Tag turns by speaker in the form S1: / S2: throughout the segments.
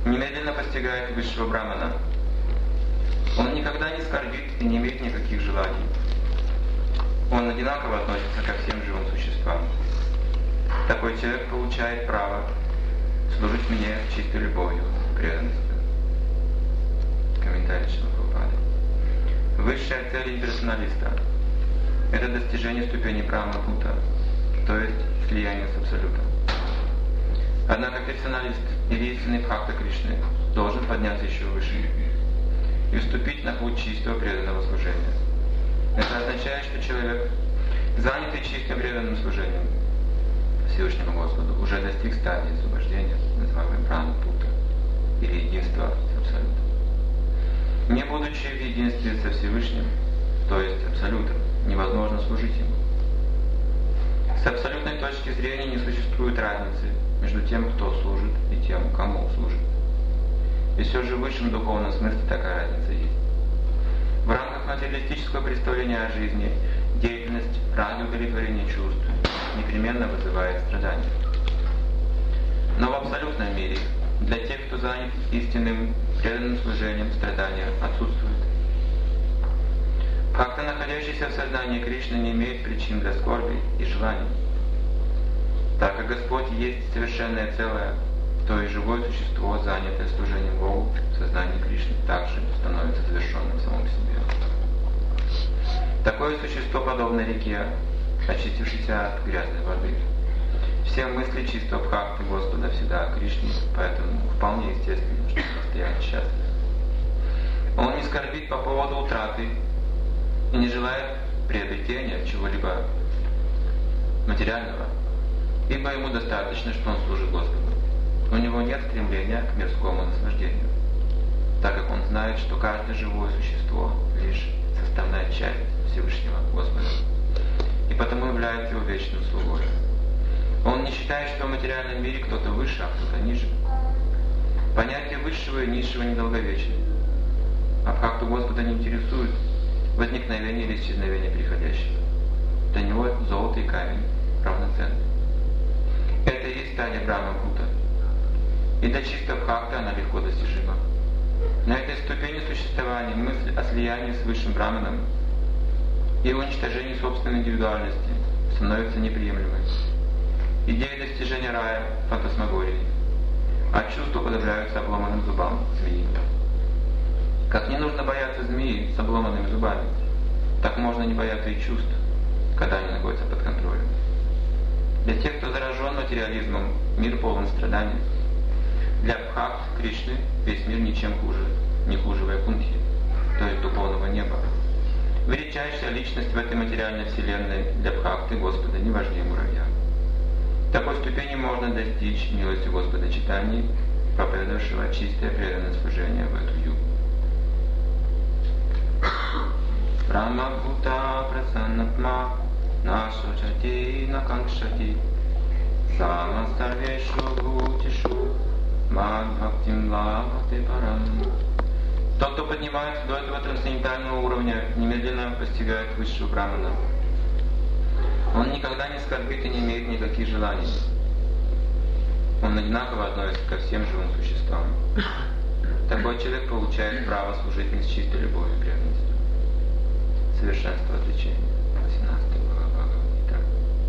S1: немедленно постигает высшего брамана. Он никогда не скорбит и не имеет никаких желаний. Он одинаково относится ко всем живым существам. Такой человек получает право служить мне с чистой любовью и преданностью. Комментарий Шрила Прабхупады. Высшая цель имперсоналиста – это достижение ступени Брахма-Бхута, то есть слияние с Абсолютом. Однако персоналист или истинный бхакта Кришны должен подняться еще выше и вступить на путь чистого преданного служения. Это означает, что человек, занятый чистым преданным служением Всевышнему Господу, уже достиг стадии освобождения, называемой Брахма-Бхута, или единства с Абсолютом. Не будучи в единстве со Всевышним, то есть Абсолютом, невозможно служить Ему. С абсолютной точки зрения не существует разницы между тем, кто служит, и тем, кому служит. И все же в высшем духовном смысле такая разница есть. В рамках материалистического представления о жизни деятельность ради удовлетворения чувств непременно вызывает страдания. Но в абсолютном мире для тех, кто занят истинным преданным служением, страдания отсутствуют. Как-то находящийся в сознании Кришны не имеет причин для скорби и желаний. Так как Господь есть совершенное целое, то и живое существо, занятое служением Богу, в сознании Кришны также становится завершенным самым в себе. Такое существо подобно реке, очистившейся от грязной воды. Все мысли чистого бхакти Господа всегда о Кришне, поэтому вполне естественно, что постоянно счастлив. Он не скорбит по поводу утраты и не желает приобретения чего-либо материального, ибо ему достаточно, что он служит Господу. У него нет стремления к мирскому наслаждению, так как он знает, что каждое живое существо лишь составная часть Всевышнего Господа, и потому является его вечным слугой. Он не считает, что в материальном мире кто-то выше, а кто-то ниже. Понятие высшего и низшего недолговечно. А бхакту Господа не интересует возникновение или исчезновение приходящего. Для него золото и камень равноценны. Это и есть стадия Брахма-Бхута. И для чистого бхакта она легко достижима. На этой ступени существования мысль о слиянии с высшим браманом и уничтожении собственной индивидуальности становится неприемлемой. Идея достижения рая – фантасмагории, а чувства подавляются обломанным зубам змеи. Как не нужно бояться змеи с обломанными зубами, так можно не бояться и чувств, когда они находятся под контролем. Для тех, кто заражен материализмом, мир полон страданий. Для бхакт Кришны весь мир ничем не хуже Вайкунтхи, то есть духовного неба. Величайшая личность в этой материальной вселенной для бхакты Господа не важнее муравья. Такой ступени можно достичь милостью Господа Чайтаньи, проповедовавшего чистое преданное служение в эту югу. Брахма-Бхута прасаннатма нашочати наканкшати самастарвешу бхутишу мадбхактим лабхати парам. Тот, кто поднимается до этого трансцендентального уровня, немедленно постигает высшего брамана. Он никогда не скорбит и не имеет никаких желаний. Он одинаково относится ко всем живым существам. Такой человек получает право служить мне с чистой любовью и преданностью. Совершенство отречения. 18 глава Бхагавад-гита.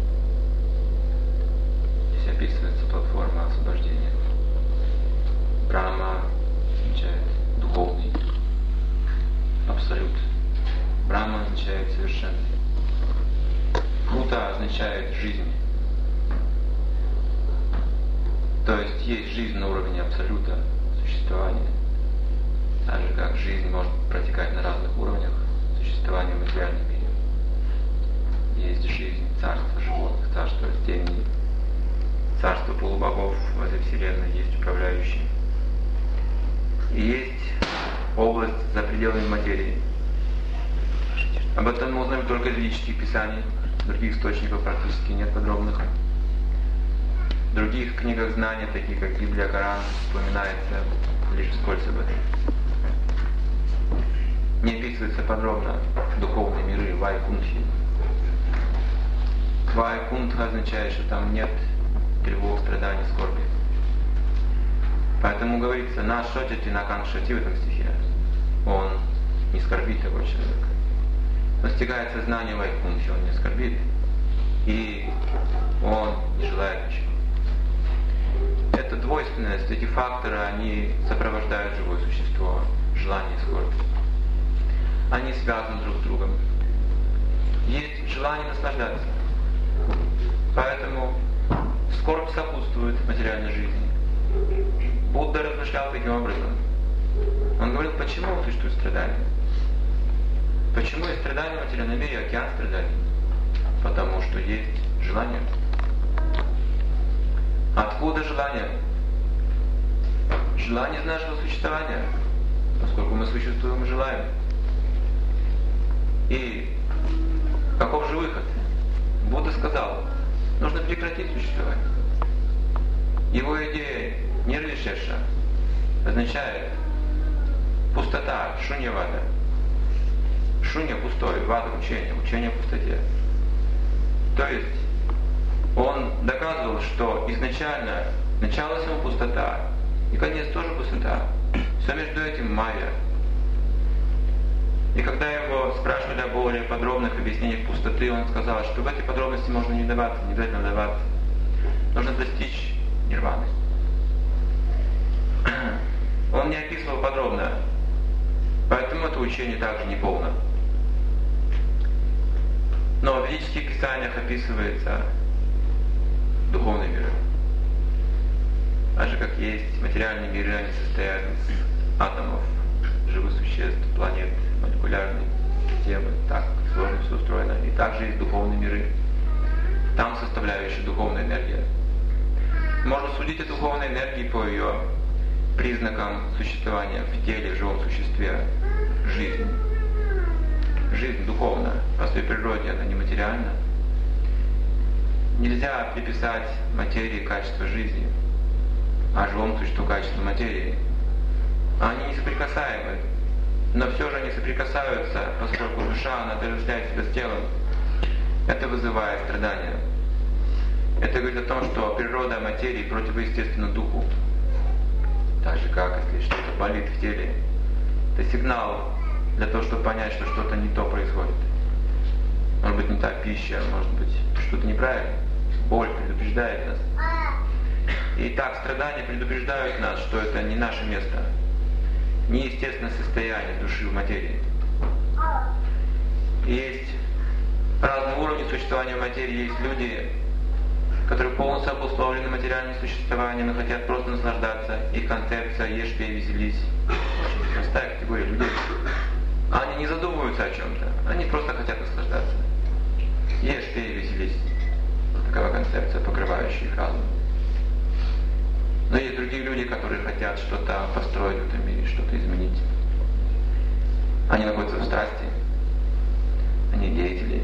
S1: Здесь описывается платформа освобождения. Брахма означает духовный, абсолют. Брахма означает совершенный. Бхута означает жизнь. То есть жизнь на уровне абсолюта существования. Так же как жизнь может протекать на разных уровнях существования в материальном мире. Есть жизнь царства животных, царства растений, царство полубогов в этой вселенной, есть управляющие. И есть область за пределами материи. Об этом мы узнаем только из ведических писаний, других источников практически нет подробных. В других книгах знания, таких как Библия, Коран, упоминается лишь вскользь об этом. Не описывается подробно духовные миры Вайкунтхи. Вайкунтха означает, что там нет тревог, страданий, скорби. Поэтому говорится, на шотити, на каншати в этом стихе. Он не скорбит того человека. Достигает сознания вайкунхи, он не скорбит. И он не желает ничего. Эта двойственность, эти факторы, они сопровождают живое существо, желание и скорбь. Они связаны друг с другом. Есть желание наслаждаться. Поэтому скорбь сопутствует материальной жизни. Будда размышлял таким образом. Он говорил, почему существует страдания? Почему есть страдания в материальном мире, океан страданий? Потому что есть желание. Откуда желание? Желание из нашего существования. Поскольку мы существуем и желаем. И каков же выход? Будда сказал, нужно прекратить существование. Его идея нирвишеша означает пустота, шунья-вада. Шунья пустой, вада учение, учение о пустоте. То есть он доказывал, что изначально начало всего пустота, и конец тоже пустота. Все между этим майя. И когда его спрашивали о более подробных объяснениях пустоты, он сказал, что в эти подробности можно не вдаваться, не обязательно вдаваться. Нужно достичь нирваны. Он не описывал подробно, поэтому это учение также не полно. Но в ведических писаниях описывается духовные миры. Так же, как есть материальные миры, они состоят из атомов, живых существ, планет, молекулярной системы, так сложно все устроено. И также есть духовные миры. Там составляющая духовная энергия. Можно судить о духовной энергии по ее признакам существования в теле, в живом существе. Жизнь. Жизнь духовна, по своей природе она нематериальна. Нельзя приписать материи качество жизни, а живому существу качество материи. Они несоприкасаемы, но все же они соприкасаются, поскольку душа, она отождествляет себя с телом. Это вызывает страдания. Это говорит о том, что природа материи противоестественна духу. Так же, как если что-то болит в теле, это сигнал для того, чтобы понять, что что-то не то происходит. Может быть, не та пища, может быть, что-то неправильно. Боль предупреждает нас. И так страдания предупреждают нас, что это не наше место, неестественное состояние души в материи. И есть разные уровни существования материи. Есть люди, которые полностью обусловлены материальным существованием, но хотят просто наслаждаться. Их концепция «ешь, пей, веселись» очень простая категория людей. Они не задумываются о чем-то, они просто хотят наслаждаться. Ешь, пей, веселись. Такова концепция, покрывающая их разум. Но есть другие люди, которые хотят что-то построить в этом мире, что-то изменить. Они находятся в страсти. Они деятели.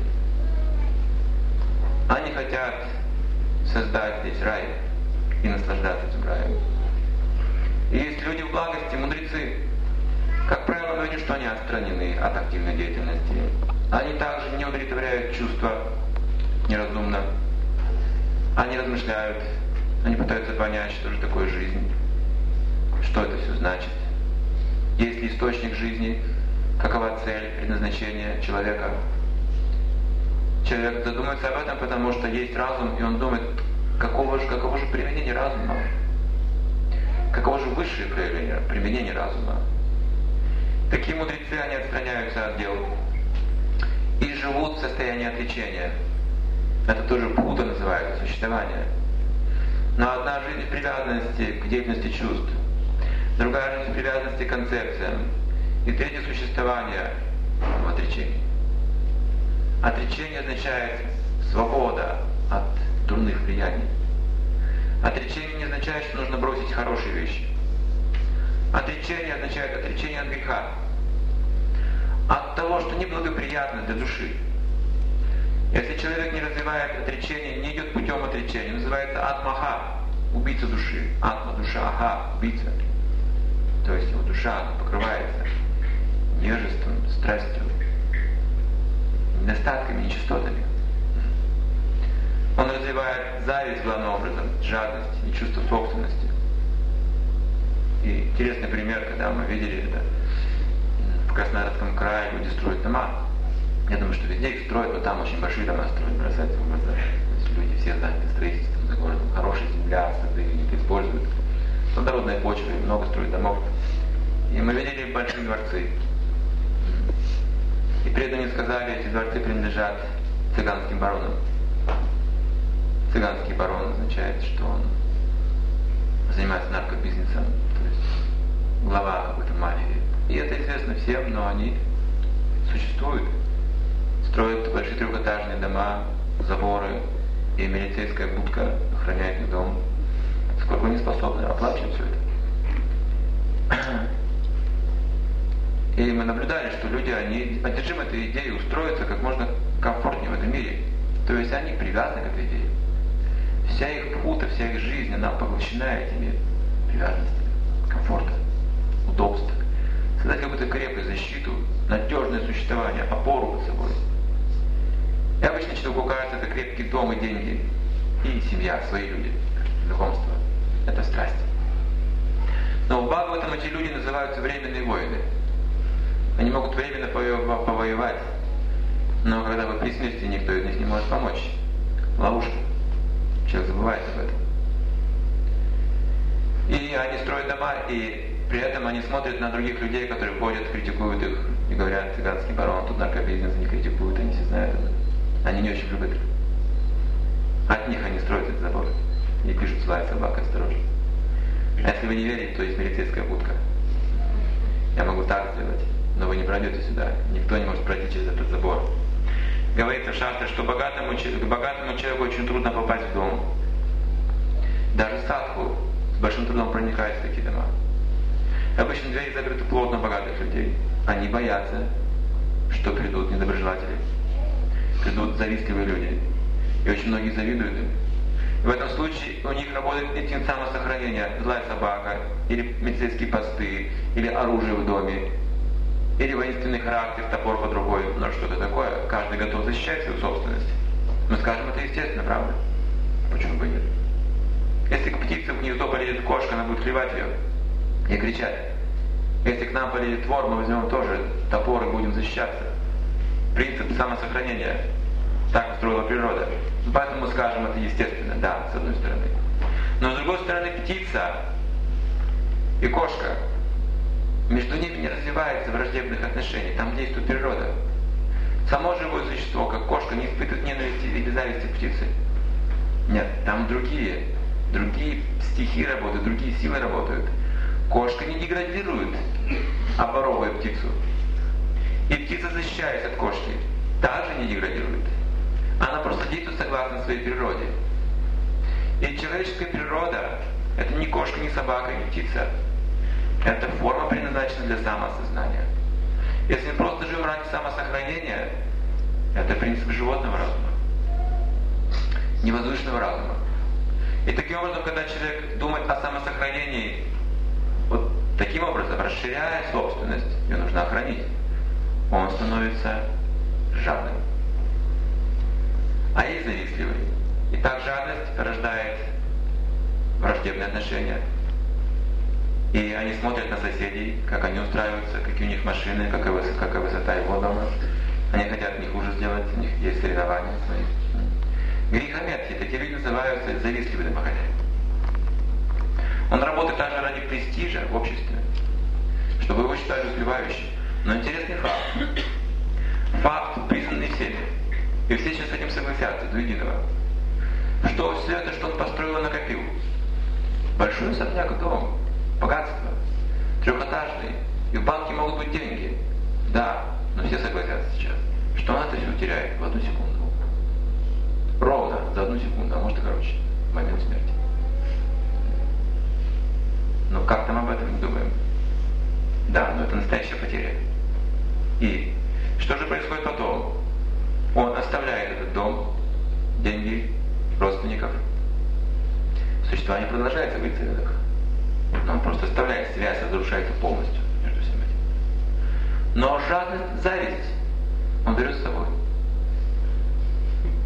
S1: Они хотят создать здесь рай и наслаждаться этим раем. И есть люди в благости, мудрецы. Как правило, мы видим, что они отстранены от активной деятельности. Они также не удовлетворяют чувства неразумно. Они размышляют, они пытаются понять, что же такое жизнь, что это все значит. Есть ли источник жизни, какова цель, предназначение человека. Человек задумается об этом, потому что есть разум, и он думает, каково же применение разума, каково же высшее применение разума. Такие мудрецы, они отстраняются от дел и живут в состоянии отречения. Это тоже Будда называется, существование. Но одна жизнь в привязанности к деятельности чувств, другая жизнь в привязанности к концепциям, и третье существование в отречении. Отречение означает свобода от дурных влияний. Отречение не означает, что нужно бросить хорошие вещи. Отречение означает отречение от греха. От того, что неблагоприятно для души. Если человек не развивает отречение, не идет путем отречения, называется атмаха, убийца души. Атма, душа, аха, убийца. То есть его душа покрывается невежеством, страстью, недостатками, нечистотами. Он развивает зависть главным образом, жадность и чувство собственности. И интересный пример, когда мы видели это в Краснодарском крае, люди строят дома. Я думаю, что везде их строят, но там очень большие дома строят, бросаются в глаза. То есть люди все заняты строительством за городом. Хорошая земля, сады их используют. Плодородная почва, и много строят домов. И мы видели большие дворцы. И преданные сказали, эти дворцы принадлежат цыганским баронам. Цыганский барон означает, что он занимается наркобизнесом, то есть глава какой-то мафии. И это известно всем, но они существуют. Строят большие трехэтажные дома, заборы, и милицейская будка охраняет их дом. Сколько они способны оплачивать все это. И мы наблюдали, что люди, они одержимы этой идеей устроиться как можно комфортнее в этом мире. То есть они привязаны к этой идее. Вся их пута, вся их жизнь, она поглощена этими привязанностями, комфорта, удобства. Создать какую-то крепкую защиту, надежное существование, опору под собой. И обычно человеку кажется, это крепкий дом и деньги, и семья, свои люди, знакомства. Это страсть. Но в Бхагаватам эти люди называются временные воины. Они могут временно повоевать, но когда вы при смерти, никто из них не может помочь. Ловушка. Человек забывает об этом. И они строят дома, и при этом они смотрят на других людей, которые ходят, критикуют их, и говорят, цыганский барон, тут наркобизнес, они критикуют, они все знают это. Они не очень любят их. От них они строят этот забор. И пишут, злая собака, осторожно. А если вы не верите, то есть милицейская будка. Я могу так сделать, но вы не пройдете сюда. Никто не может пройти через этот забор. Говорится в Шастре, что к богатому человеку очень трудно попасть в дом. Даже садху с большим трудом проникает в такие дома. Обычно двери закрыты плотно богатых людей. Они боятся, что придут недоброжелатели, придут завистливые люди. И очень многие завидуют им. В этом случае у них работает инстинкт самосохранения, злая собака, или милицейские посты, или оружие в доме, или воинственный характер, топор под рукой, но что-то такое. Каждый готов защищать свою собственность. Мы скажем, это естественно, правда? Почему бы нет? Если к птице в гнездо полезет кошка, она будет клевать ее и кричать. Если к нам полезет вор, мы возьмем тоже топор и будем защищаться. Принцип самосохранения. Так устроила природа. Поэтому мы скажем, это естественно, да, с одной стороны. Но с другой стороны, птица и кошка, между ними не развивается враждебных отношений, там действует природа. Само живое существо, как кошка, не испытывает ненависти или зависти к птице. Нет, там другие стихии работают, другие силы работают. Кошка не деградирует, оборовывая птицу. И птица, защищаясь от кошки, также не деградирует. Она просто действует согласно своей природе. И человеческая природа – это не кошка, не собака, не птица. Это форма предназначена для самоосознания. Если мы просто живем ради самосохранения, это принцип животного разума, невозвышенного разума. И таким образом, когда человек думает о самосохранении, вот таким образом, расширяя собственность, ее нужно охранить, он становится жадным. А есть завистливый. И так жадность рождает враждебные отношения. И они смотрят на соседей, как они устраиваются, какие у них машины, какая высота его дома. Они хотят не хуже сделать, у них есть соревнования. Грехометки, такие люди называются завистливые домохозяин. Он работает также ради престижа в обществе, чтобы его считали успевающим. Но интересный факт. Факт, признанный всеми. И все сейчас с этим согласятся до единого. Что все это, что он построил и накопил. Большой особняк, дом, богатство, трехэтажный. И в банке могут быть деньги. Да, но все согласятся сейчас, что он это все утеряет в одну секунду. Ровно, за одну секунду, а может и короче, в момент смерти. Но как там об этом не думаем? Да, но это настоящая потеря. И что же происходит потом? Он оставляет этот дом, деньги, родственников. Существование продолжается в их целях. Но он просто оставляет, связь разрушается полностью между всем этим. Но жадность, зависть он берет с собой.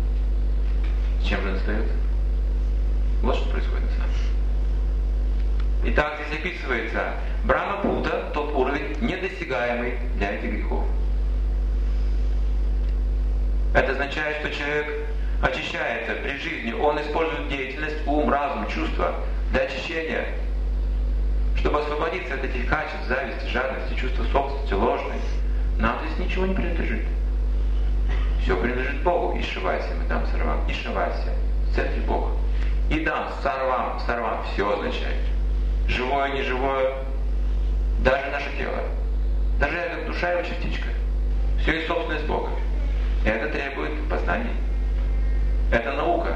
S1: С чем же он остается? Вот что происходит на самом деле. Итак, здесь описывается Брахма-пута, тот уровень, недосягаемый для этих грехов. Это означает, что человек очищается при жизни, он использует деятельность, ум, разум, чувства для очищения, чтобы освободиться от этих качеств, зависти, жадности, чувства собственности, ложной. Нам здесь ничего не принадлежит. Все принадлежит Богу. Ишавайся, мы там сарвам. Ишавайся, в центре Бога. И дам, сарвам, сарвам, все означает. Живое, неживое, даже наше тело. Даже эта душа его частичка. Все есть собственность Бога. И это требует познания. Это наука.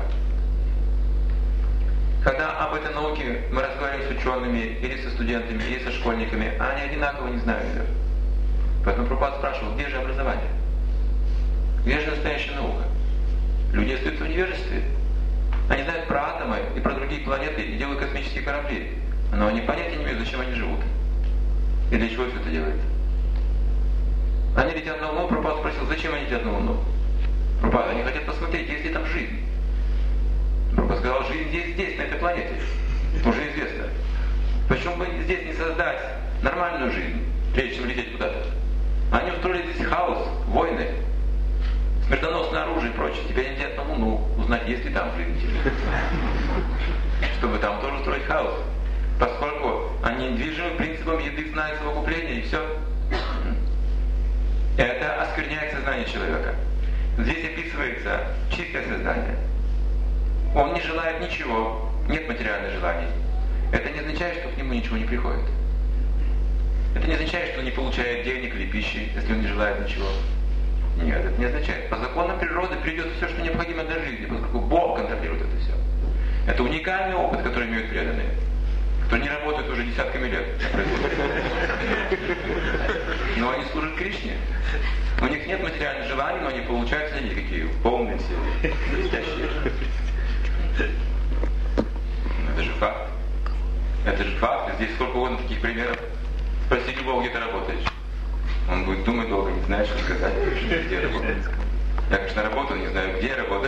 S1: Когда об этой науке мы разговариваем с учеными, или со студентами, или со школьниками, они одинаково не знают ее. Поэтому Прабхупада спрашивал, где же образование? Где же настоящая наука? Люди остаются в невежестве. Они знают про атомы и про другие планеты и делают космические корабли. Но они понятия не имеют, зачем они живут. И для чего все это делается. Они летят на Луну, Прабхупада спросил, зачем они летят на Луну? Прабхупада, они хотят посмотреть, есть ли там жизнь. Прабхупада сказал, жизнь здесь, на этой планете. Уже известно. Почему бы здесь не создать нормальную жизнь, прежде чем лететь куда-то? Они устроили здесь хаос, войны, смертоносное оружие и прочее. Теперь они летят на Луну, узнать, есть ли там жизнь. Чтобы там тоже устроить хаос. Поскольку они движимы принципом еды, сна и совокупления, и все. Это оскверняет сознание человека. Здесь описывается чистое сознание. Он не желает ничего, нет материальных желаний. Это не означает, что к нему ничего не приходит. Это не означает, что он не получает денег или пищи, если он не желает ничего. Нет, это не означает. По законам природы придет все, что необходимо для жизни, поскольку Бог контролирует это все. Это уникальный опыт, который имеют преданные, которые не работают уже десятками лет. Но они служат Кришне. У них нет материальных желаний, но они получают, смотрите, какие полные все, блестящие. Это же факт. Это же факт. Здесь сколько угодно таких примеров. Спроси любого, где ты работаешь. Он будет думать долго, не знает, что сказать, где работать. Я, конечно, работаю, не знаю, где работаю.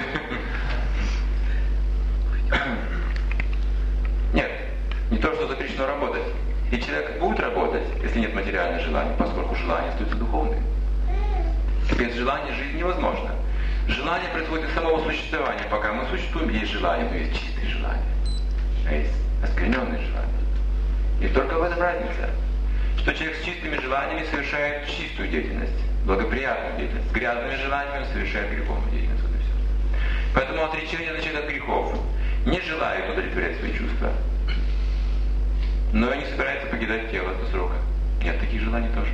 S1: Нет, не то, что запрещено работать. И человек будет работать, если нет материальных желаний, поскольку желания остаются духовными. Без желания жизнь невозможна. Желание происходит из самого существования. Пока мы существуем, есть желание, но есть чистые желания. А есть оскверненные желания. И только в этом разница. Что человек с чистыми желаниями совершает чистую деятельность, благоприятную деятельность. С грязными желаниями он совершает греховную деятельность. Вот и все. Поэтому отречение означает от грехов. Не желает удовлетворять свои чувства. Но и не собирается покидать тело до срока. Нет таких желаний тоже.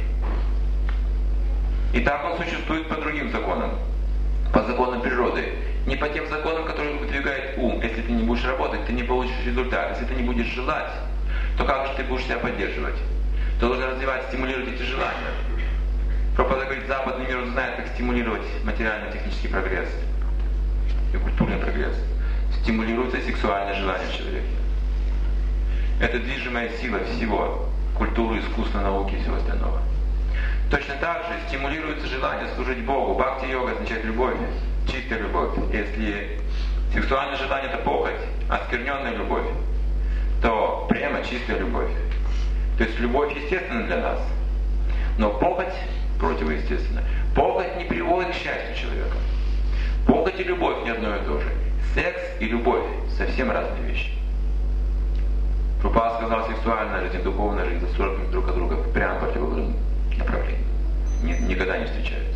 S1: И так он существует по другим законам. По законам природы. Не по тем законам, которые выдвигает ум. Если ты не будешь работать, ты не получишь результат. Если ты не будешь желать, то как же ты будешь себя поддерживать? Ты должен развивать, стимулировать эти желания. Прабхупада говорит, западный мир знает, как стимулировать материально-технический прогресс и культурный прогресс. Стимулируется сексуальное желание в человеке. Это движимая сила всего. Культуры, искусства, науки и всего остального. Точно так же стимулируется желание служить Богу. Бхакти-йога означает любовь, чистая любовь. Если сексуальное желание это похоть, оскверненная любовь, то према чистая любовь. То есть любовь естественна для нас. Но похоть противоестественна. Похоть не приводит к счастью человека. Похоть и любовь не одно и то же. Секс и любовь совсем разные вещи. Прабхупада сказал, сексуальная жизнь и духовная жизнь засорваны друг от друга в прямо противоположном направлении. Никогда не встречаются.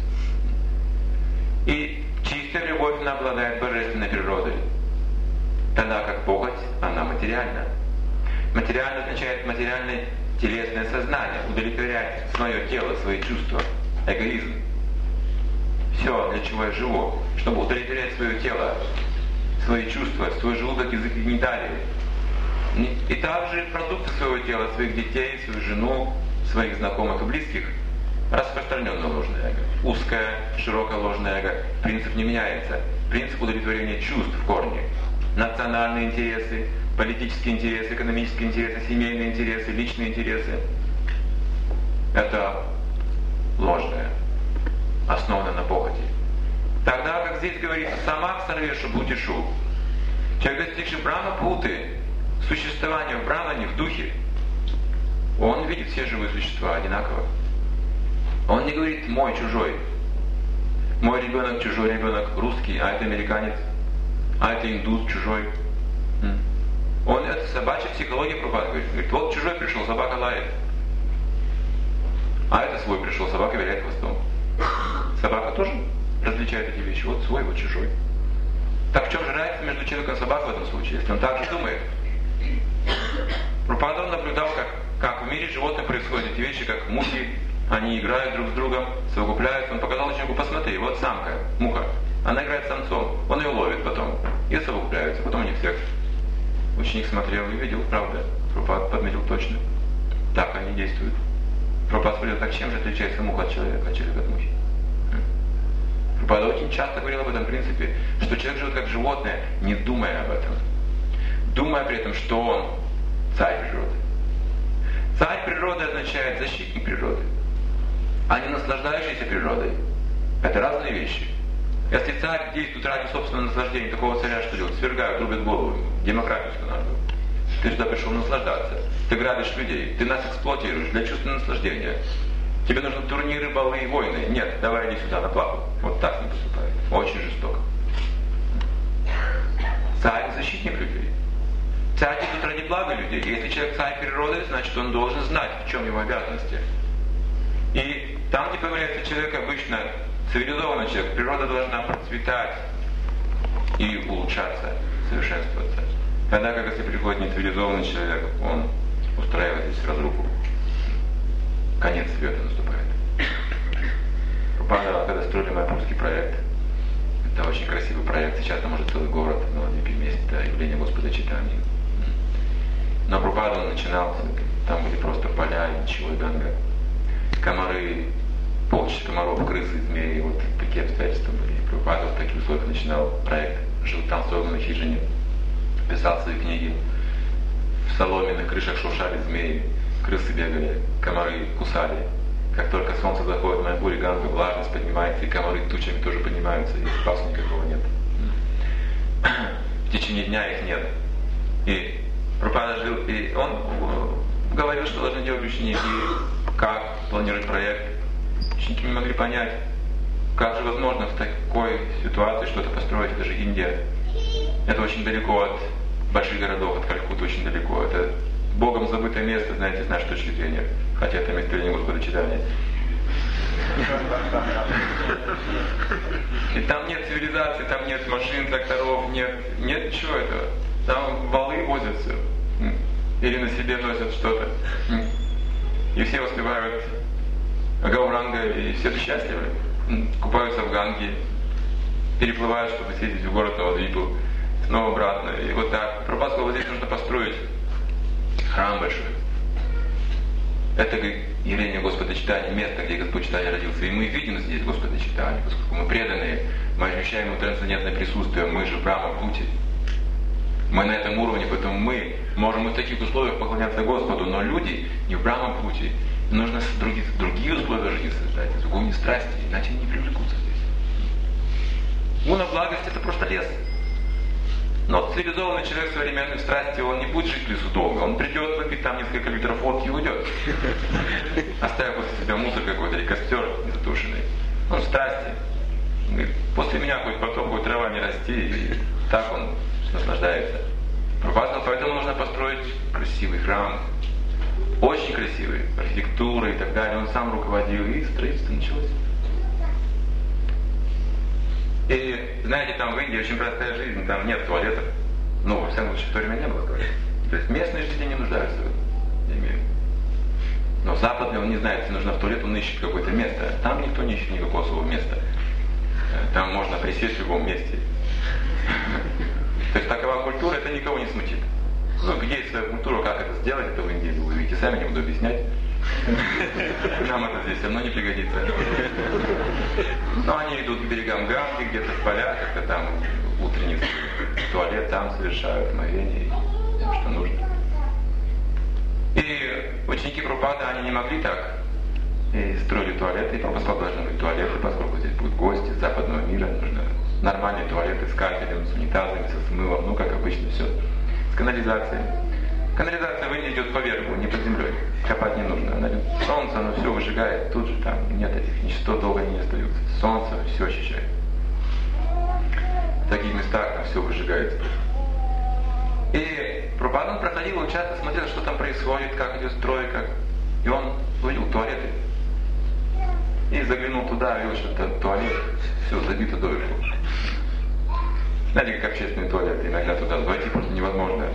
S1: И чистая любовь, она обладает божественной природой. Тогда как похоть, она материальна. Материально означает материальное телесное сознание, удовлетворять свое тело, свои чувства, эгоизм. Все, для чего я живу, чтобы удовлетворять свое тело, свои чувства, свой желудок, язык и гениталии. И также продукты своего тела, своих детей, свою жену, своих знакомых и близких, распространенное ложное эго. Узкое, широкое ложное эго. Принцип не меняется. Принцип удовлетворения чувств в корне. Национальные интересы, политические интересы, экономические интересы, семейные интересы, личные интересы. Это ложное, основано на похоти. Тогда, как здесь говорится, самак сарвешу бхутишу. Человек, достигший брахма-путы, существования в Брамане, в духе, он видит все живые существа одинаково. Он не говорит «мой, чужой». Мой ребенок, чужой ребенок, русский, а это американец, а это индус, чужой. Он, это собачья психология Прабхупада говорит, вот чужой пришел, собака лает. А это свой пришел, собака виляет хвостом. Собака тоже различает эти вещи, вот свой, вот чужой. Так в чем же разница между человеком и собакой в этом случае, если он так же думает? Прабхупада наблюдал, как в мире животных происходят эти вещи, как мухи, они играют друг с другом, совокупляются. Он показал ученику, посмотри, вот самка, муха, она играет с самцом, он ее ловит потом, и совокупляются, потом у них секс. Ученик смотрел и видел, правда, Прабхупада подметил точно. Так они действуют. Прабхупада спросил, так чем же отличается муха от человека от мухи? Прабхупада очень часто говорил об этом принципе, что человек живет как животное, не думая об этом. Думая при этом, что он царь природы. Царь природы означает защитник природы, а не наслаждающийся природой. Это разные вещи. Если царь действует ради собственного наслаждения, такого царя что делают? Свергают, рубят голову, демократию устанавливают. Ты сюда пришел наслаждаться. Ты грабишь людей, ты нас эксплуатируешь для чувственного наслаждения. Тебе нужны турниры, балы и войны. Нет, давай иди сюда на плаху. Вот так не поступает. Очень жестоко. Царь защитник людей. Царь действует ради блага людей. Если человек царь природы, значит он должен знать, в чем его обязанности. И там, где появляется человек обычно, цивилизованный человек, природа должна процветать и улучшаться, совершенствоваться. Тогда как если приходит нецивилизованный человек, он устраивает здесь разруху. Конец света наступает. Прабхупада, когда строили майпурский проект, это очень красивый проект, сейчас там уже целый город, но не вместе, да, явление Господа Чайтаньи. Но Прабхупада он начинал, там были просто поля, и ничего, и Ганга. Комары, полчища комаров, крысы, змеи, вот такие обстоятельства были. Прабхупада в таких условиях начинал проект, жил там в согнанной хижине, писал свои книги. В соломенных крышах шуршали змеи, крысы бегали, комары кусали. Как только солнце заходит в Майпуре, Ганга, влажность поднимается, и комары тучами тоже поднимаются, и спасу никакого нет. В течение дня их нет. И Прабхупада жил, и он говорил, что должны делать ученики, как планировать проект. Ученики не могли понять, как же возможно в такой ситуации что-то построить, это же Индия. Это очень далеко от больших городов, от Калькутты очень далеко. Это Богом забытое место, знаете, с нашей точки зрения. Хотя это место явления Господа Чайтаньи. И там нет цивилизации, там нет машин, тракторов, нет ничего этого. Там валы возятся. Или на себе носят что-то. И все воспевают Гауранга, и все счастливы. Купаются в Ганге, переплывают, чтобы съездить в город Навадвипу, снова обратно. И вот так. Прабхупада сказал, вот здесь нужно построить храм большой. Это явление Господа Чайтаньи, место, где Господь Чайтанья родился. И мы видим здесь Господа Чайтаньи, поскольку мы преданные, мы ощущаем его трансцендентное присутствие, мы же Брахма-Бхути. Мы на этом уровне, поэтому мы можем в таких условиях поклоняться Господу, но люди не в Брахма-Бхути. Нужно другие условия жизни создать, другие страсти, иначе они не привлекутся здесь. Гуна благость это просто лес. Но цивилизованный человек современной страсти, он не будет жить в лесу долго. Он придет, выпить там несколько литров водки и уйдет. Оставив после себя мусор какой-то или костер затушенный. Он в страсти. Говорит, после меня хоть потом будет трава не расти. И так он наслаждается. Прабхупада, поэтому нужно построить красивый храм. Очень красивый. Архитектура и так далее. Он сам руководил, и строительство началось. И знаете, там в Индии очень простая жизнь, там нет туалетов. Ну, во всяком случае, в то время не было туалетов. То есть местные жители не нуждаются в этом. Я имею в виду. Но западный, он не знает, если нужно в туалет, он ищет какое-то место. Там никто не ищет никакого своего места. Там можно присесть в любом месте. То есть такова культура, это никого не смутит. Ну, где есть своя культура, как это сделать, это в Индии вы увидите сами, не буду объяснять. Нам это здесь все равно не пригодится. Но они идут к берегам Ганги, где-то в полях, как-то там утренний туалет, там совершают омовение, что нужно. И ученики Прабхупады, они не могли так. И строили туалеты, и Прабхупада должны быть туалеты, поскольку здесь будут гости с западного мира, нужно нормальные туалеты с кафелем, с унитазами, со смывом, ну как обычно все, с канализацией. Канализация в Индии идет по верху, не под землей. Копать не нужно. Она идет. Солнце, оно все выжигает. Тут же там нет этих ничто долго не остаются. Солнце все очищает. В таких местах там все выжигается. И Прабхупада, он проходил, он часто смотрел, что там происходит, как идет стройка. И он увидел туалеты. И заглянул туда, видел, что это туалет, все забито доверху. Знаете, как общественный туалет, иногда туда войти просто невозможно.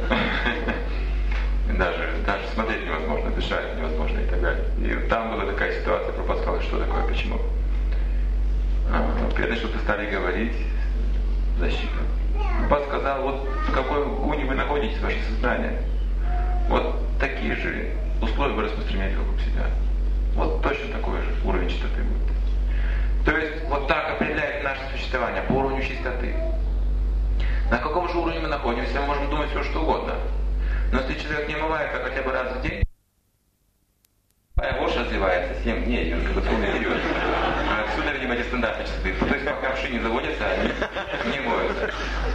S1: Даже смотреть невозможно, дышать невозможно и так далее. И там была такая ситуация, Прабхупада сказал, что такое, почему. Перед что-то стали говорить, защита. Прабхупада сказал, вот в какой гуне вы находитесь, ваше сознание. Вот такие же условия вы распространяете вокруг себя. Вот точно такой же уровень чистоты будет. То есть вот так определяет наше существование по уровню чистоты. На каком же уровне мы находимся, мы можем думать все что угодно. Но если человек не омывается хотя бы раз в день, вошь развивается 7 дней, инкубационный период. Отсюда, видимо, эти стандарты чистоты. То есть пока вши не заводятся, они не моются.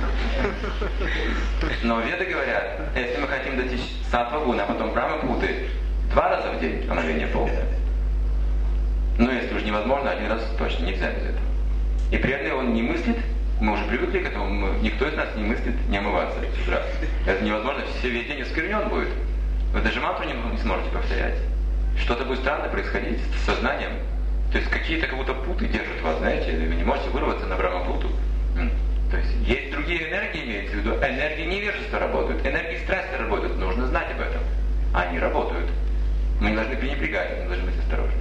S1: Но веды говорят, если мы хотим достичь саттва-гуна, а потом брахма-путы, 2 раза в день омовение полное. Но если уж невозможно, 1 раз точно нельзя без этого. И преданный он не мыслит, мы уже привыкли к этому, никто из нас не мыслит не омываться с утра. Это невозможно, весь день осквернен будет. Вы даже мантру не сможете повторять. Что-то будет странно происходить с сознанием. То есть какие-то как будто путы держат вас, знаете, вы не можете вырваться на брахма-путу. То есть есть другие энергии, имеется в виду, энергии невежества работают, энергии страсти работают, нужно знать об этом. Они работают. Мы не должны пренебрегать, мы должны быть осторожны.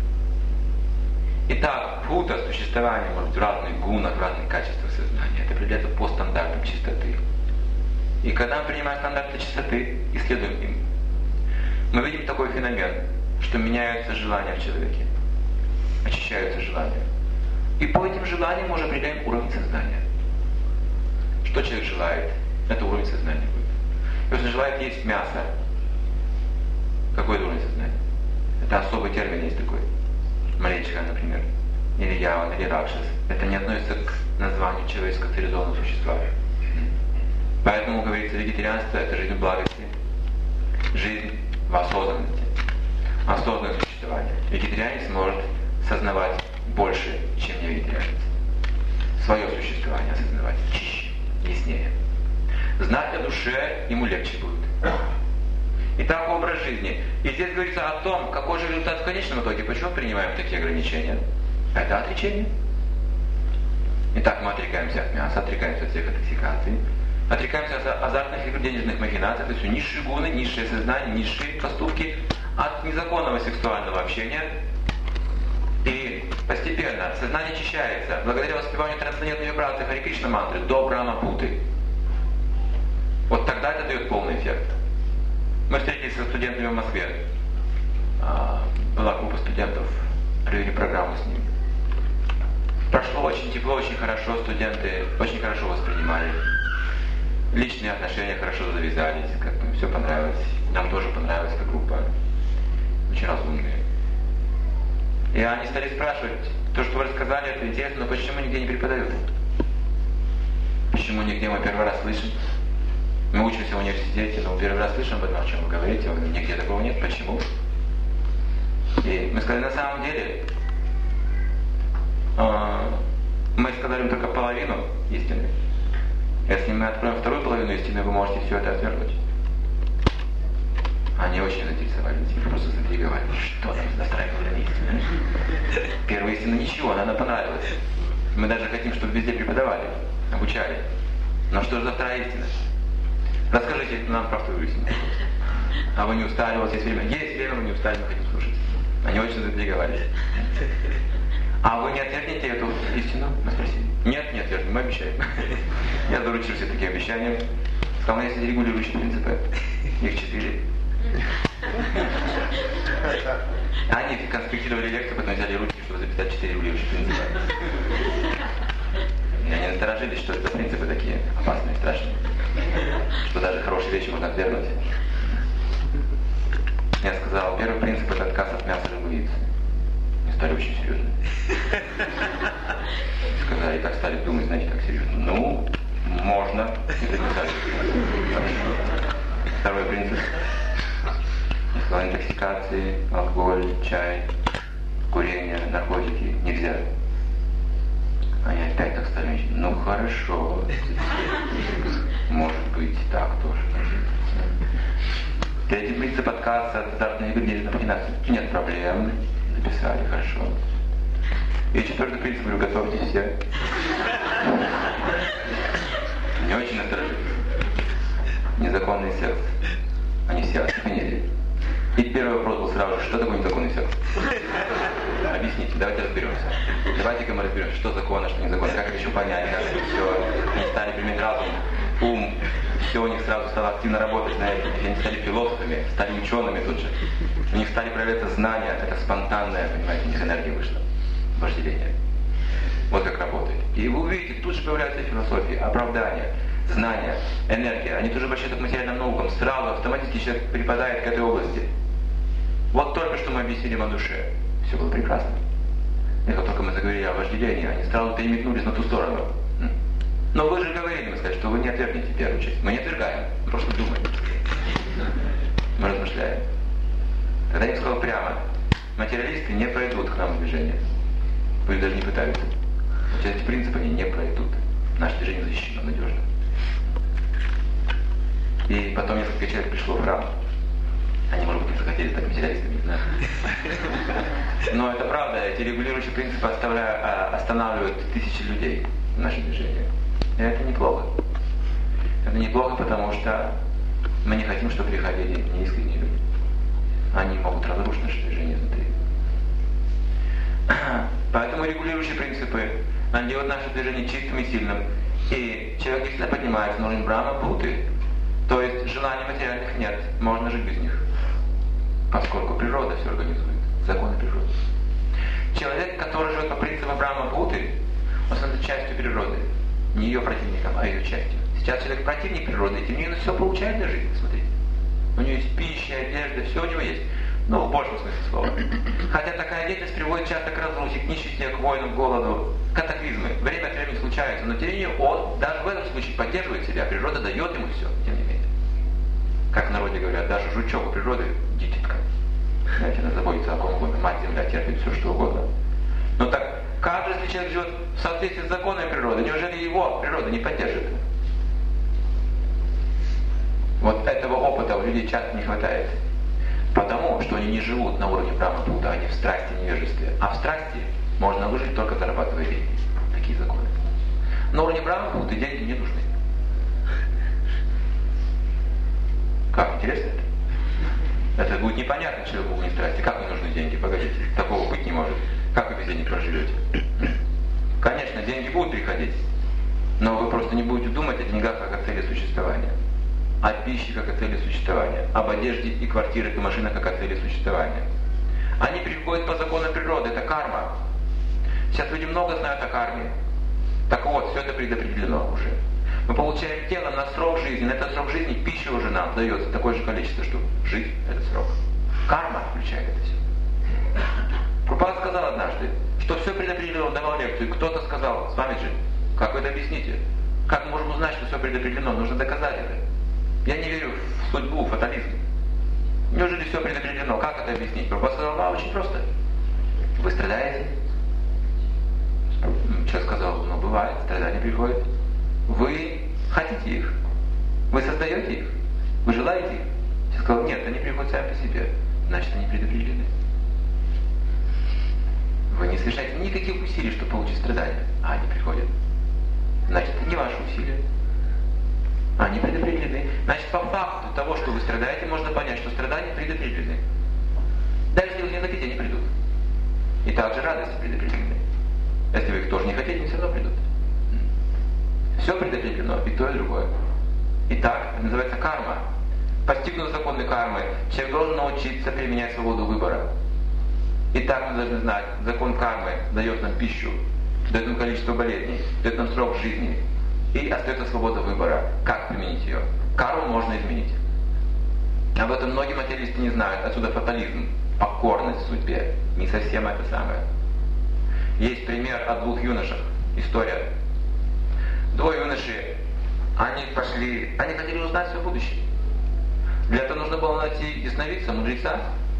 S1: Итак, пута существования может быть в разных гунах, в разных качествах сознания. Это определяется по стандартам чистоты. И когда мы принимаем стандарты чистоты и следуем им, мы видим такой феномен, что меняются желания в человеке, очищаются желания. И по этим желаниям мы уже определяем уровень сознания. Что человек желает, это уровень сознания будет. Если он желает есть мясо, какой это уровень сознания? Это особый термин есть такой. Малечка, например, или яван, или ракшас. Это не относится к названию человеческого цивилизованного существа. Поэтому, говорится, вегетарианство – это жизнь в благости, жизнь в осознанности, осознанное существование. Вегетарианец может сознавать больше, чем не вегетарианец. Свое существование осознавать чище, яснее. Знать о душе ему легче будет. Итак, образ жизни. И здесь говорится о том, какой же результат в конечном итоге. Почему принимаем такие ограничения? Это отречение. Итак, мы отрекаемся от мяса, отрекаемся от всех интоксикаций, отрекаемся от азартных игр, денежных махинаций, то есть низшие гуны, низшее сознание, низшие поступки, от незаконного сексуального общения. И постепенно сознание очищается благодаря воспеванию трансцендентной вибрации Харе Кришна мантры до брахма-путы. Вот тогда это дает полный эффект. Мы встретились со студентами в Москве. Была группа студентов, провели программу с ними. Прошло очень тепло, очень хорошо, студенты очень хорошо воспринимали. Личные отношения хорошо завязались, как-то все понравилось. Нам тоже понравилась эта группа. Очень разумные. И они стали спрашивать, то, что вы рассказали, это интересно, но почему нигде не преподают? Почему нигде мы первый раз слышим? Мы учимся в университете, но первый раз слышим об этом, о чем вы говорите, нигде такого нет, почему? И мы сказали, на самом деле, мы сказали им только половину истины. Если мы откроем вторую половину истины, вы можете все это отвергнуть. Они очень заинтересовались, их просто заинтриговали. Что там за вторая половина истины? Первая истина ничего, она нам понравилась. Мы даже хотим, чтобы везде преподавали, обучали. Но что же за вторая истина? Расскажите нам про вторую истину. А вы не устали, у вас есть время? Есть время, вы не устали, мы хотим слушать. Они очень заинтриговались. А вы не отвергнете эту истину? Мы спросили. Нет, не отвергнем, мы обещаем. Я заручился таким обещанием. Сказал, есть регулирующие принципы. Их 4. Они конспектировали лекцию, потом взяли ручки, чтобы записать 4 регулирующих принципа. И они насторожились, что это за принципы такие опасные, страшные. Что даже хорошие вещи можно отвергнуть. Я сказал, первый принцип это отказ от мяса рыбы яиц. Они стали очень серьезны. Сказали, и так стали думать, знаете, как серьезно. Ну, можно. И записали. Второй принцип. Интоксикации, алкоголь, чай, курение, наркотики нельзя. Они опять так стали, ну хорошо, может быть так тоже. Третий принцип отказа от азартной игры денежной махинации. Нет проблем, написали, хорошо. И четвертый принцип, говорю, готовьтесь все. Не очень насторожитесь. Незаконный секс. Они все оценили. И первый вопрос был сразу же, что такое незаконный секс? Объясните, давайте разберемся. Давайте-ка мы разберемся, что законно, что незаконно, как это еще понять, как это все. Они стали применять разум, ум, все у них сразу стало активно работать, знаете, они стали философами, стали учеными тут же. У них стали проявляться знания, это спонтанное, понимаете, у них энергия вышла, вожделение. Вот как работает. И вы увидите, тут же появляются философии, оправдания, знания, энергия. Они тоже обращаются к материальным наукам. Сразу автоматически человек припадает к этой области. Вот только что мы объяснили о душе. Все было прекрасно. И как только мы заговорили о вожделении, они сразу переметнулись на ту сторону. Но вы же говорили, мы сказали, что вы не отвергнете первую часть. Мы не отвергаем, мы просто думаем. Мы размышляем. Тогда я сказал прямо, материалисты не пройдут к нам в движение. Пусть даже не пытаются. Вот эти принципы они не пройдут. Наше движение защищено надежно. И потом несколько человек пришло в храм. Они, может быть, не захотели стать материалистами, не знаю. Но это правда, эти регулирующие принципы останавливают тысячи людей в наше движение. И это неплохо. Это неплохо, потому что мы не хотим, чтобы приходили неискренние люди. Они могут разрушить наше движение изнутри. Поэтому регулирующие принципы они делают наше движение чистым и сильным. И человек действительно поднимается на уровень Брахма-Бхуты. То есть желаний материальных нет, можно жить без них. Поскольку природа все организует, законы природы. Человек, который живет по принципу Брахма-Бхуты, он становится частью природы. Не ее противником, а ее частью. Сейчас человек противник природы, и тем не менее все получает для жизни, смотрите. У него есть пища, одежда, все у него есть. Ну, в большем смысле слова. Хотя такая деятельность приводит часто к разрухе, к нищете, к войнам, к голоду, катаклизмы. Время от времени случается, но тем не менее он даже в этом случае поддерживает себя. Природа дает ему все, тем не менее. Как в народе говорят, даже жучок у природы дитятка. Знаете, она заботится о ком угодно, мать земля терпит все, что угодно. Но так, как же, если человек живет в соответствии с законами природы, неужели его природа не поддержит? Вот этого опыта у людей часто не хватает. Потому что они не живут на уровне Брахма-Бхута, они в страсти и невежестве. А в страсти можно выжить только зарабатывая деньги. Такие законы. На уровне Брахма-Бхуты деньги не нужны. Как интересно это? Это будет непонятно человеку в уровне страсти. Как не нужны деньги? Погодите, такого быть не может. Как вы без денег проживете? Конечно, деньги будут приходить, но вы просто не будете думать о деньгах как о цели существования. О пище как о цели существования, об одежде и квартирах и машинах как о цели существования. Они приходят по закону природы, это карма. Сейчас люди много знают о карме. Так вот, все это предопределено уже. Мы получаем тело на срок жизни, на этот срок жизни пища уже нам дается такое же количество, чтобы жить этот срок. Карма включает это все. Прабхупада сказал однажды, что все предопределено, он давал лекцию, кто-то сказал, с вами же, как вы это объясните? Как мы можем узнать, что все предопределено? Нужно доказать это. Я не верю в судьбу, в фатализм. Неужели все предопределено? Как это объяснить? Прабхупада сказал, да, очень просто. Вы страдаете? Человек сказал, ну бывает, страдания приходят. Вы хотите их? Вы создаете их? Вы желаете их? Человек сказал, нет, они приходят сами по себе. Значит, они предопределены. Вы не совершаете никаких усилий, чтобы получить страдания, а они приходят. Значит, это не ваши усилия. Они предопределены. Значит, по факту того, что вы страдаете, можно понять, что страдания предопределены. Даже если вы не захотите, они придут. И также радости предопределены. Если вы их тоже не хотите, они все равно придут. Все предопределено, и то, и другое. Итак, это называется карма. Постигнув законы кармы, человек должен научиться применять свободу выбора. Итак, мы должны знать, закон кармы дает нам пищу, дает нам количество болезней, дает нам срок жизни. И остается свобода выбора, как применить ее. Карму можно изменить. Об этом многие материалисты не знают. Отсюда фатализм, покорность судьбе. Не совсем это самое. Есть пример о двух юношах. История. Двое юношей, они хотели узнать свое будущее. Для этого нужно было найти ясновидца, мудреца.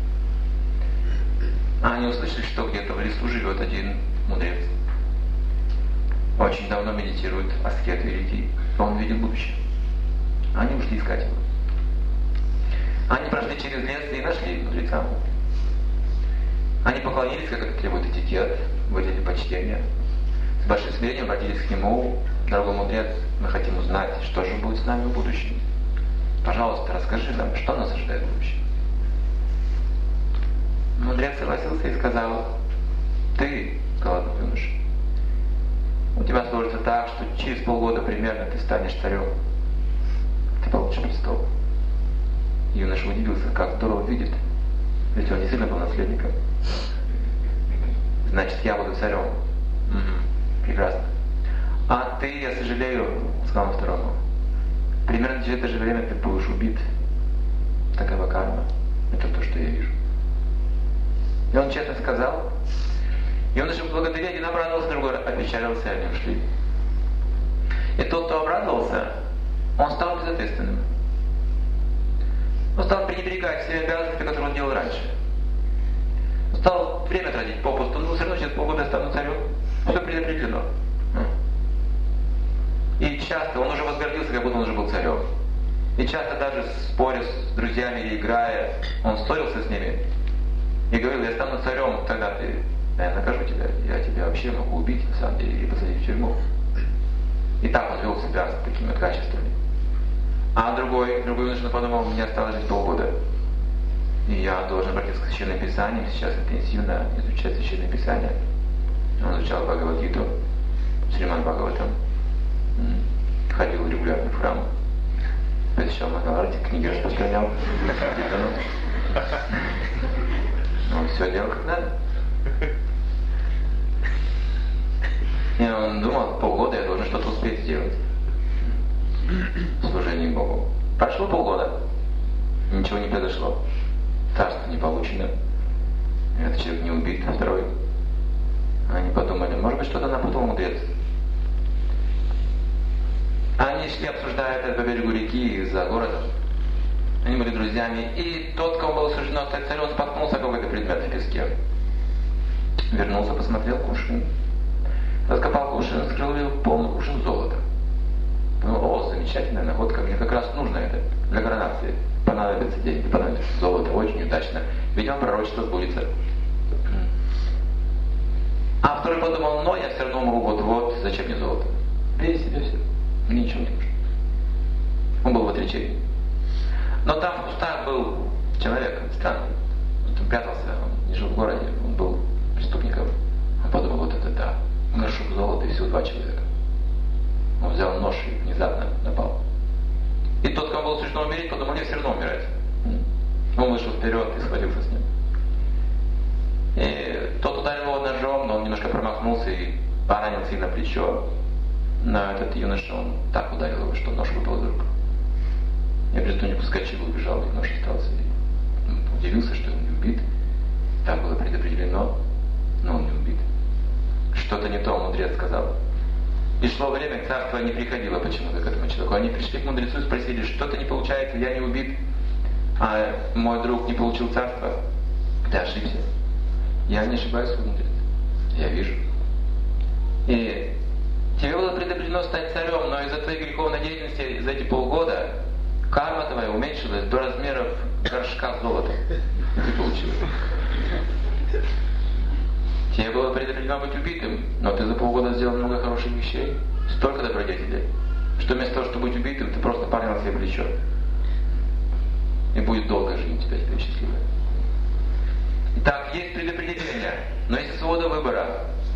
S1: А они услышали, что где-то в лесу живет один мудрец. Очень давно медитирует, аскет великий. Он видит будущее. Они ушли искать его. Они прошли через лес и нашли мудреца. Они поклонились, как это требует этикет, выразили почтение. С большим смирением обратились к нему. Дорогой мудрец, мы хотим узнать, что же будет с нами в будущем. Пожалуйста, расскажи нам, что нас ожидает в будущем. Мудрец согласился и сказал: ты, голодный юноша, у тебя сложится так, что через полгода примерно ты станешь царем. Ты получишь престол. Юноша удивился, как здорово видит, ведь он действительно был наследником. Значит, я буду царем. Угу. Прекрасно. А ты, я сожалею, сказал он второму, примерно через это же время ты будешь убит. Такова карма. Это то, что я вижу. И он честно сказал. Юноша благодаря, один обрадовался, другой опечалился, и они ушли. И тот, кто обрадовался, он стал безответственным. Он стал пренебрегать все обязанности, которые он делал раньше. Он стал время тратить попусту, но все равно через полгода я стану царем. Все предопределено. И часто он уже возгордился, как будто он уже был царем. И часто даже споря с друзьями или играя, он ссорился с ними и говорил: я стану царем, тогда ты, я накажу тебя, я тебя вообще могу убить, на самом деле, и посадить в тюрьму. И так он вел себя с такими вот качествами. А другой юноша подумал: мне осталось жить полгода. И я должен обратиться к Священным Писаниям, сейчас интенсивно изучать Священные Писания. Он изучал Бхагавад-гиту, Шримад Бхагаватам, ходил регулярно в храм, посещал Махабхарате, книги распространял. Он все делал как надо. И он думал: полгода я должен что-то успеть сделать в служении Богу. Прошло полгода, ничего не произошло. Царство не получено. Этот человек не убит, а второй. Они подумали: может быть, что-то напутал мудрец. Они шли, обсуждая это по берегу реки за городом. Они были друзьями. И тот, кому было суждено стать царем, споткнулся о какой-то предмет в песке. Вернулся, посмотрел кувшин. Раскопал кувшин, вскрыл его, полный кувшин золота. Подумал: о, замечательная находка, мне как раз нужно это для коронации. Понадобятся деньги, понадобится золото, очень удачно. Видимо, пророчество сбудется. А второй подумал: но я все равно умру вот-вот, зачем мне золото? Бери себе все, мне ничего не нужно. Он был в отречении. Но там в кустах был человек странный. Он прятался, он не жил в городе, он был преступником. Он подумал: вот это да, горшок золота и всего 2 человека. Он взял нож и внезапно напал. И тот, кому было суждено умереть, подумал: мне все равно умирать. Он вышел вперед и схватился с ним. И тот ударил его ножом, но он немножко промахнулся и поранил сильно плечо. Но этот юноша, он так ударил его, что нож выпал из рук. И преступник вскочил, убежал, и нож остался. И он удивился, что он не убит. Так было предопределено, но он не убит. Что-то не то мудрец сказал. И шло время, царство не приходило почему-то к этому человеку. Они пришли к мудрецу и спросили: что-то не получается, я не убит, а мой друг не получил царство. Ты ошибся. Я не ошибаюсь, свой мудрец. Я вижу. И тебе было предопределено стать царем, но из-за твоей греховной деятельности за эти полгода карма твоя уменьшилась до размеров горшка золота. Ты получил. Тебе было предопределено быть убитым, но ты за полгода сделал много хороших вещей, столько добродетелей, что вместо того, чтобы быть убитым, ты просто поранил себе плечо. И будет долгая жизнь у тебя теперь счастливая. Итак, есть предопределение, но есть свобода выбора.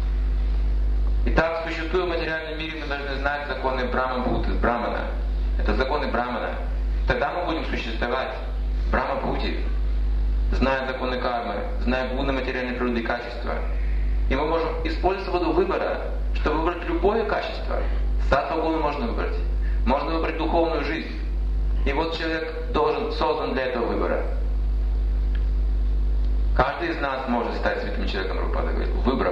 S1: Итак, существуя в материальном мире, мы должны знать законы Брахма-Бхуты, Брахмана. Это законы Брахмана. Тогда мы будем существовать в Брахма-Бхути, зная законы кармы, зная гуны материальной природы и качества. И мы можем использовать свободу выбора, чтобы выбрать любое качество. Саттва-гуну можно выбрать. Можно выбрать духовную жизнь. И вот человек создан для этого выбора. Каждый из нас может стать святым человеком, Рупада говорит, выбрав.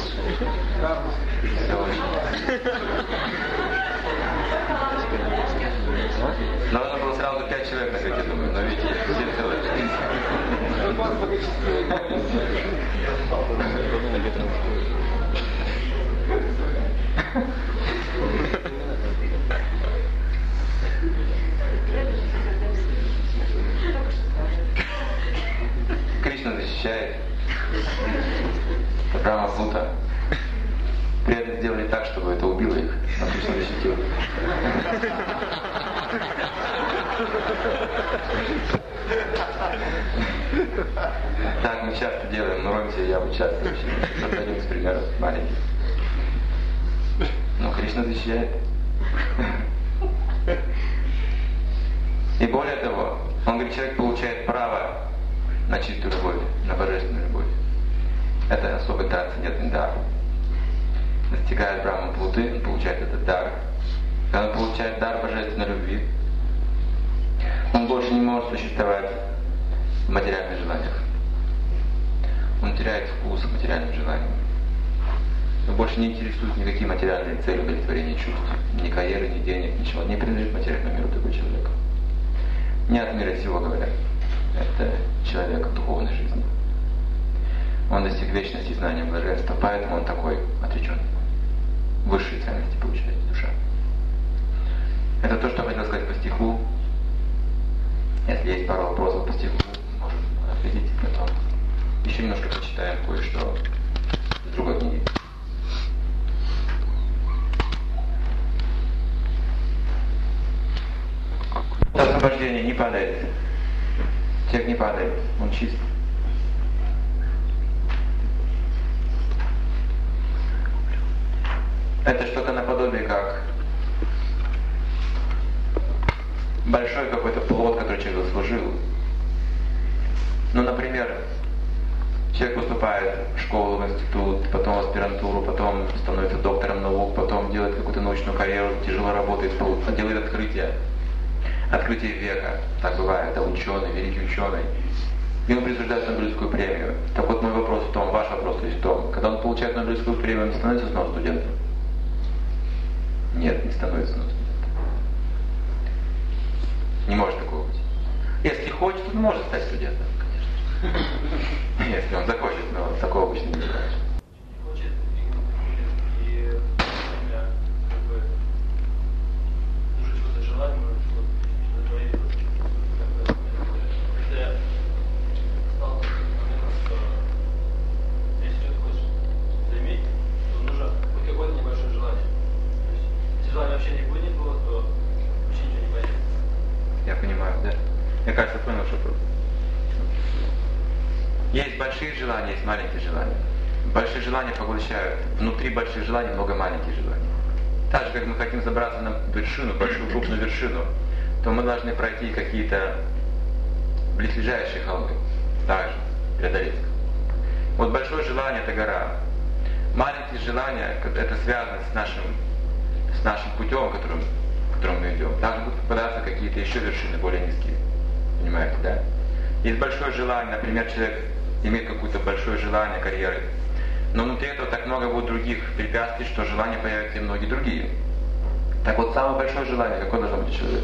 S1: Нужно было сразу 5 человек на свете, думаю, но видите, все целые. Кришна защищает Брахма-Плута. Преданные сделали так, чтобы это убило их, но Кришна защитил. Так мы часто делаем, но Ромси и я бы часто создадим из примеров маленьких. Но Кришна защищает. И более того, он говорит, человек получает право на чистую любовь, на божественную любовь. Это особый трансцендентный дар. Достигает Брахма-Плуты, он получает этот дар. Когда он получает дар божественной любви, он больше не может существовать в материальных желаниях. Он теряет вкус к материальным желаниям. Его больше не интересуют никакие материальные цели удовлетворения чувств. Ни карьеры, ни денег, ничего. Не принадлежит материальному миру такой человек. Не от мира сего говорят. Это человек духовной жизни. Он достиг вечности знания блаженства, поэтому он такой отреченный. Высшие ценности получает душа. Это то, что я хотел сказать по стиху. Если есть пару вопросов по стиху, можем ответить, потом еще немножко почитаем кое-что из другой книги. Освобождение не падает. Человек не падает, он чист. Это что-то наподобие как большой какой-то плод, который человек заслужил. Ну, например, человек поступает в школу, в институт, потом в аспирантуру, потом становится доктором наук, потом делает какую-то научную карьеру, тяжело работает, делает открытие. Открытие века. Так бывает, это ученый, великий ученый. И он присуждает Нобелевскую премию. Так вот мой вопрос в том, ваш вопрос есть в том, когда он получает Нобелевскую премию, он не становится снова студентом? Нет, не становится снова студентом. Не может такого быть. Если хочет, он может стать студентом, конечно. Если он захочет, но такого обычно не бывает. Я понимаю, да. Мне кажется, понял, что просто. Есть большие желания, есть маленькие желания. Большие желания поглощают. Внутри больших желаний много маленьких желаний. Так же, как мы хотим забраться на вершину, большую крупную вершину, то мы должны пройти какие-то близлежащие холмы. Также преодолеть. Вот большое желание — это гора. Маленькие желания — это связано с нашим путем, которым мы идем. Также будут попадаться какие-то еще вершины более низкие. Понимаете, да? Есть большое желание, например, человек имеет какое-то большое желание карьеры, но внутри этого так много будет других препятствий, что желания появятся и многие другие. Так вот, самое большое желание, какое должно быть у человека?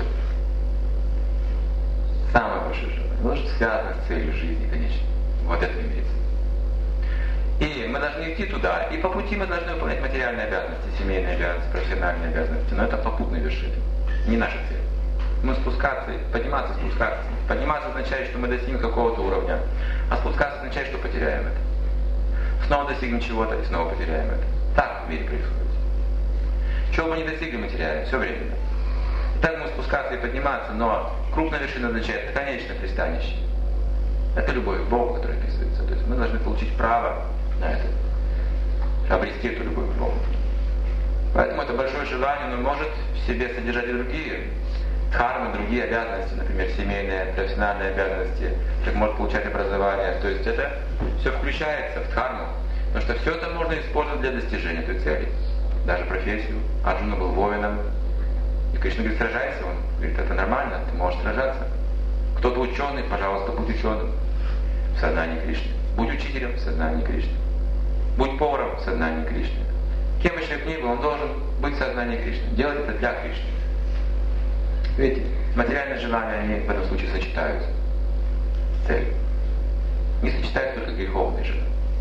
S1: Самое большое желание. Оно же связано с целью жизни, конечно. Вот это имеется. И мы должны идти туда, и по пути мы должны выполнять материальные обязанности, семейные обязанности, профессиональные обязанности, но это попутные вершины, не наша цель. Мы спускаться, подниматься, спускаться. Подниматься означает, что мы достигнем какого-то уровня, а спускаться означает, что потеряем это. Снова достигнем чего-то и снова потеряем это. Так в мире происходит. Чего мы не достигли, мы теряем, все время. И так мы спускаться и подниматься, но крупная вершина означает конечное пристанище. Это любовь к Богу, которая описывается. То есть мы должны получить право на это, обрести эту любовь к Богу. Поэтому это большое желание, но может в себе содержать и другие дхармы, другие обязанности, например, семейные, профессиональные обязанности, человек может получать образование. То есть это все включается в дхарму, потому что все это можно использовать для достижения той цели. Даже профессию. Арджуна был воином. И Кришна говорит, сражайся. Он говорит, это нормально, ты можешь сражаться. Кто-то ученый, пожалуйста, будь ученым в сознании Кришны. Будь учителем в сознании Кришны. Будь поваром в сознании Кришны. Кем бы человек ни был, он должен быть в сознании Кришны. Делать это для Кришны. Видите, материальные желания, они в этом случае сочетаются с целью. Не сочетаются только греховные желания.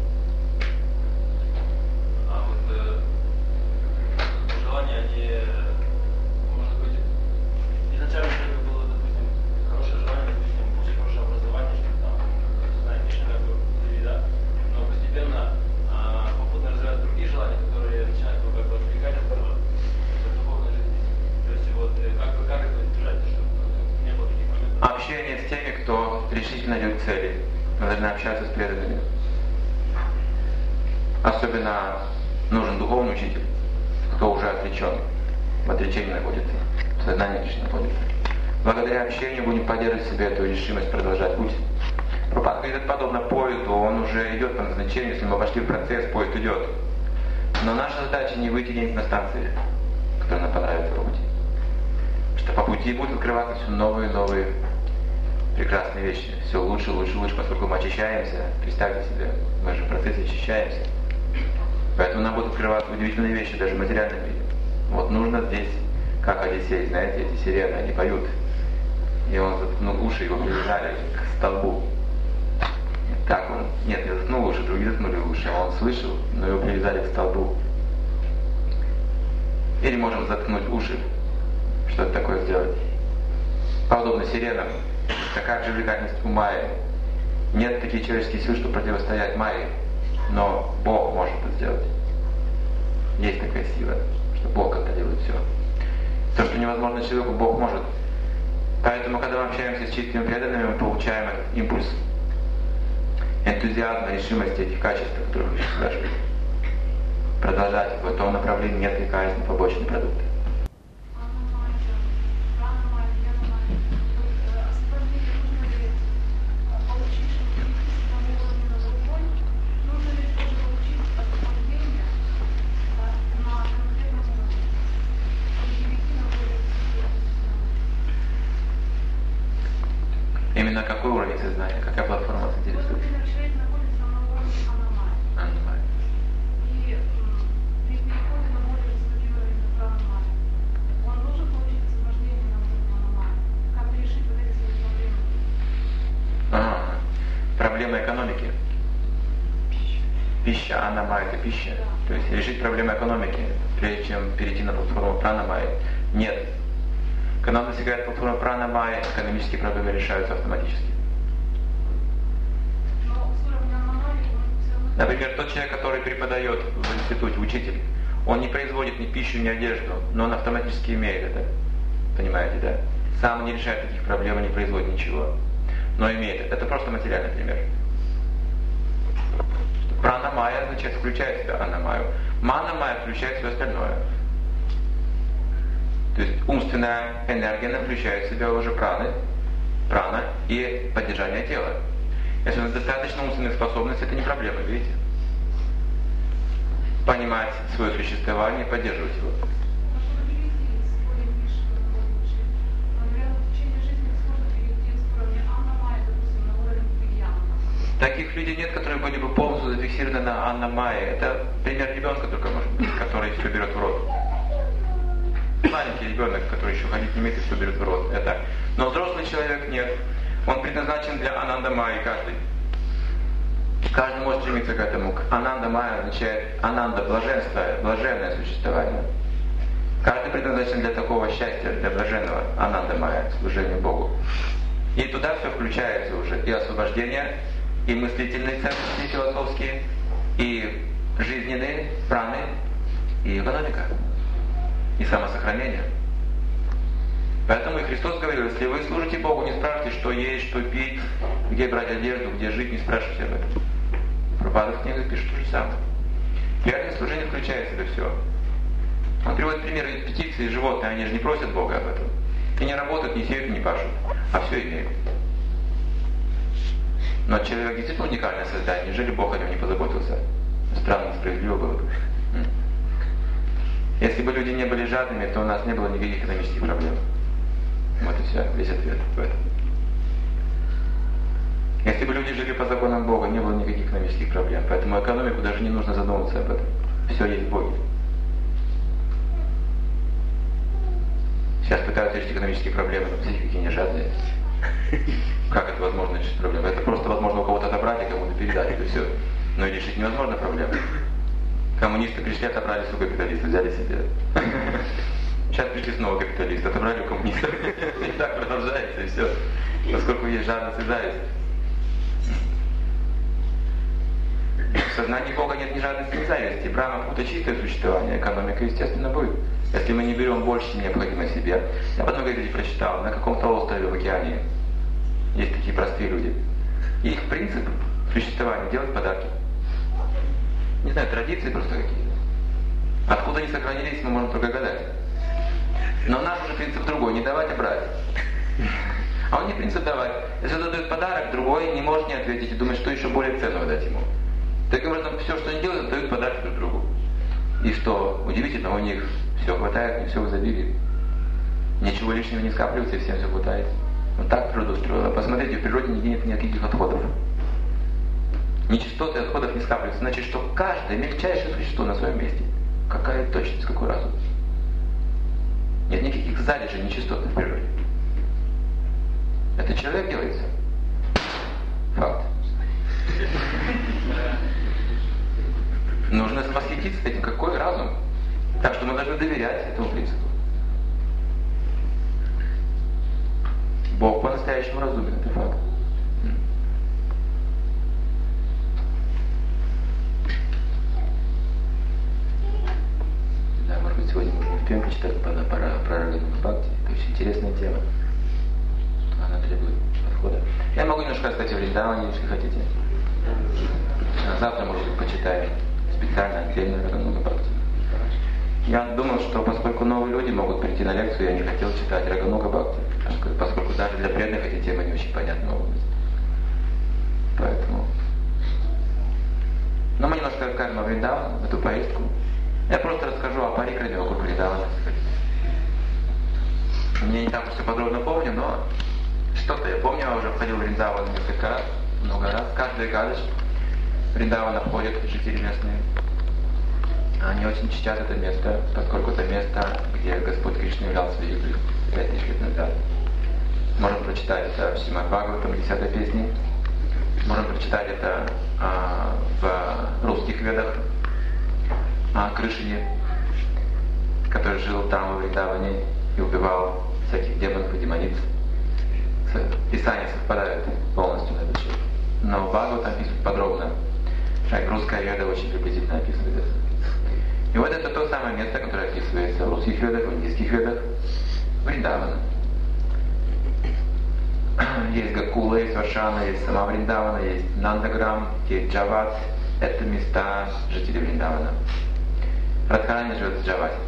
S2: А вот желания, они, может быть, изначально человека было, допустим, хорошее желание, допустим, получить хорошее образование, чтобы там, знать Кришну, как бы, да, но постепенно попутно развиваются другие желания, которые начинают его как бы отвлекать от духовной жизни. То есть вот как это избежать, чтобы не было таких моментов?
S1: Общение с теми, кто решительно идет к цели. Мы должны общаться с преданными. Особенно нужен духовный учитель, кто уже отречен, в отречении находится, в сознании Кришны находится. Благодаря общению будем поддерживать в себе эту решимость продолжать путь. Прабхупада говорит, подобно поезду, он уже идет по назначению, если мы вошли в процесс, поезд идет. Но наша задача не выйти где-нибудь на станции, которая нам понравится по пути. Что по пути будут открываться все новые и новые прекрасные вещи. Все лучше, лучше, лучше, поскольку мы очищаемся. Представьте себе, мы же в процессе очищаемся. Поэтому нам будут открываться удивительные вещи, даже в материальном мире. Вот нужно здесь, как Одиссей, знаете, эти сирены, они поют. И он заткнул уши, его привязали к столбу. Так он, нет, не заткнул уши, другие заткнули уши, а он слышал, но его привязали к столбу. Или можем заткнуть уши, что это такое сделать. Подобно сиренам, такая же привлекательность у Майи. Нет таких человеческих сил, чтобы противостоять Майе, но Бог может это сделать. Есть такая сила, что Бог контролирует все. То, что невозможно человеку, Бог может. Поэтому, когда мы общаемся с чистыми преданными, мы получаем этот импульс энтузиазма, решимости, этих качеств, о которых вы спрашивали. Продолжать в том направлении, не отвлекаясь на побочные продукты. Именно какой уровень сознания, какая платформа вас интересует?
S3: Человек находится на уровне аномалии. И при переходе на более высокий уровень пранамайи, он должен получить освобождение на уровне аномалии. Как решить вот эти свои проблемы?
S1: Проблема экономики. Пища, аномалия это пища.
S3: Да.
S1: То есть решить проблему экономики, прежде чем перейти на платформу пранамайи. Нет. Когда он достигает платформы пранамайи, экономические проблемы решаются автоматически.
S3: Но с уровня аномалии он все равно...
S1: Например, тот человек, который преподает в институте, учитель, он не производит ни пищу, ни одежду, но он автоматически имеет это. Понимаете, да? Сам не решает таких проблем, не производит ничего, но имеет это. Это просто материальный пример. Пранамайя означает включает в себя аномаю. Манамайя включает все остальное. То есть умственная энергия включает в себя уже прана и поддержание тела. Если у нас достаточно умственных способностей, это не проблема, видите? Понимать свое существование и поддерживать его. Таких людей нет, которые были бы полностью зафиксированы на анна-майе. Это пример ребенка только может быть, который все берет в рот. Маленький ребенок, который еще ходить не умеет и все берет в рот. Это. Но взрослый человек нет. Он предназначен для ананда-майи каждый. Каждый может стремиться к этому. Ананда-майя означает ананда, блаженство, блаженное существование. Каждый предназначен для такого счастья, для блаженного ананда-майя, служения Богу. И туда все включается уже. И освобождение, и мыслительные ценности философские, и жизненные, праны, и экономика, и самосохранение. Поэтому и Христос говорил, если вы служите Богу, не спрашивайте, что есть, что пить, где брать одежду, где жить, не спрашивайте об этом. Прабхупада в книгах пишет то же самое. Реальное служение включает в себя все. Он приводит примеры из птицы и животные, они же не просят Бога об этом. И не работают, не сеют, не пашут, а все имеют. Но человек действительно уникальное создание, неужели Бог о нем не позаботился? Странно, справедливо было бы. Если бы люди не были жадными, то у нас не было никаких экономических проблем. Вот и все, весь ответ в этом. Если бы люди жили по законам Бога, не было никаких экономических проблем. Поэтому экономику даже не нужно задумываться об этом. Все есть в Боге. Сейчас пытаются решить экономические проблемы, но смотрите, какие они жадные. Как это возможно решить проблемы? Это просто возможно у кого-то отобрать и кому-то передать, это все. Но решить невозможно проблемы. Коммунисты пришли, отобрали у капиталистов, взяли себе. Сейчас пришли снова капиталисты, отобрали у коммунистов. И так продолжается, и все. Поскольку есть жадность и зависть. В сознании Бога нет ни жадности, ни зависти. Брахма — это чистое существование, экономика, естественно, будет. Если мы не берем больше, чем необходимо себе. Я потом где-то прочитал, на каком-то острове в океане есть такие простые люди. И их принцип существования — делать подарки. Не знаю, традиции просто какие-то. Откуда они сохранились, мы можем только гадать. Но наш уже принцип другой, не давать, а брать. А он не принцип давать. Если он дает подарок, другой не может не ответить и думать, что еще более ценного дать ему. Таким образом, все, что они делают, дают подарки друг другу. И что удивительно, у них все хватает, не все в изобилии. Ничего лишнего не скапливается, и всем все хватает. Вот так природа устроила. Посмотрите, в природе нигде нет никаких отходов. Нечистоты отходов не скапливаются. Значит, что каждое мельчайшее существо на своем месте. Какая точность, какой разум. Нет никаких залежей нечистот в природе. Это человек делается. Факт. Нужно восхититься этим, какой разум. Так что мы должны доверять этому принципу. Бог по-настоящему разумен, это факт. Да, может быть, сегодня можно успеем почитать про Рагануга Бхакти. Это очень интересная тема. Она требует подхода. Я могу немножко рассказать о Вриндаване, если хотите. Завтра, может быть, почитаем специально отдельно Рагануга Бхакти. Я думал, что поскольку новые люди могут прийти на лекцию, я не хотел читать Рагануга Бхакти, поскольку даже для преданных эти темы не очень понятны могут быть. Поэтому... Но мы немножко расскажем о Вриндаване, эту поездку. Я просто расскажу о Парикраме вокруг Вриндавана. Я не так уж все подробно помню, но что-то я помню, я уже входил в Вриндаван несколько раз, много раз. Каждый гадыш Вриндавана входят жители местные. Они очень чтят это место, поскольку это место, где Господь Кришна являлся Юдой 5000 лет назад. Можем прочитать это в Шримад Бхагаватам, 10-й песне. Можем прочитать это в русских ведах о Кришне, который жил там в Вриндаване и убивал всяких демонов и демониц. Писания совпадают полностью на этот счет. Но в Бхагаватам описывают подробно. Русская веда очень приблизительно описывает это. И вот это то самое место, которое описывается в русских ведах, в индийских ведах, Вриндавана. Есть Гакула, есть Вашана, есть сама Вриндавана, есть Нандаграм, есть Джават. Это места жителей Вриндавана. Радхарани живет в Джавате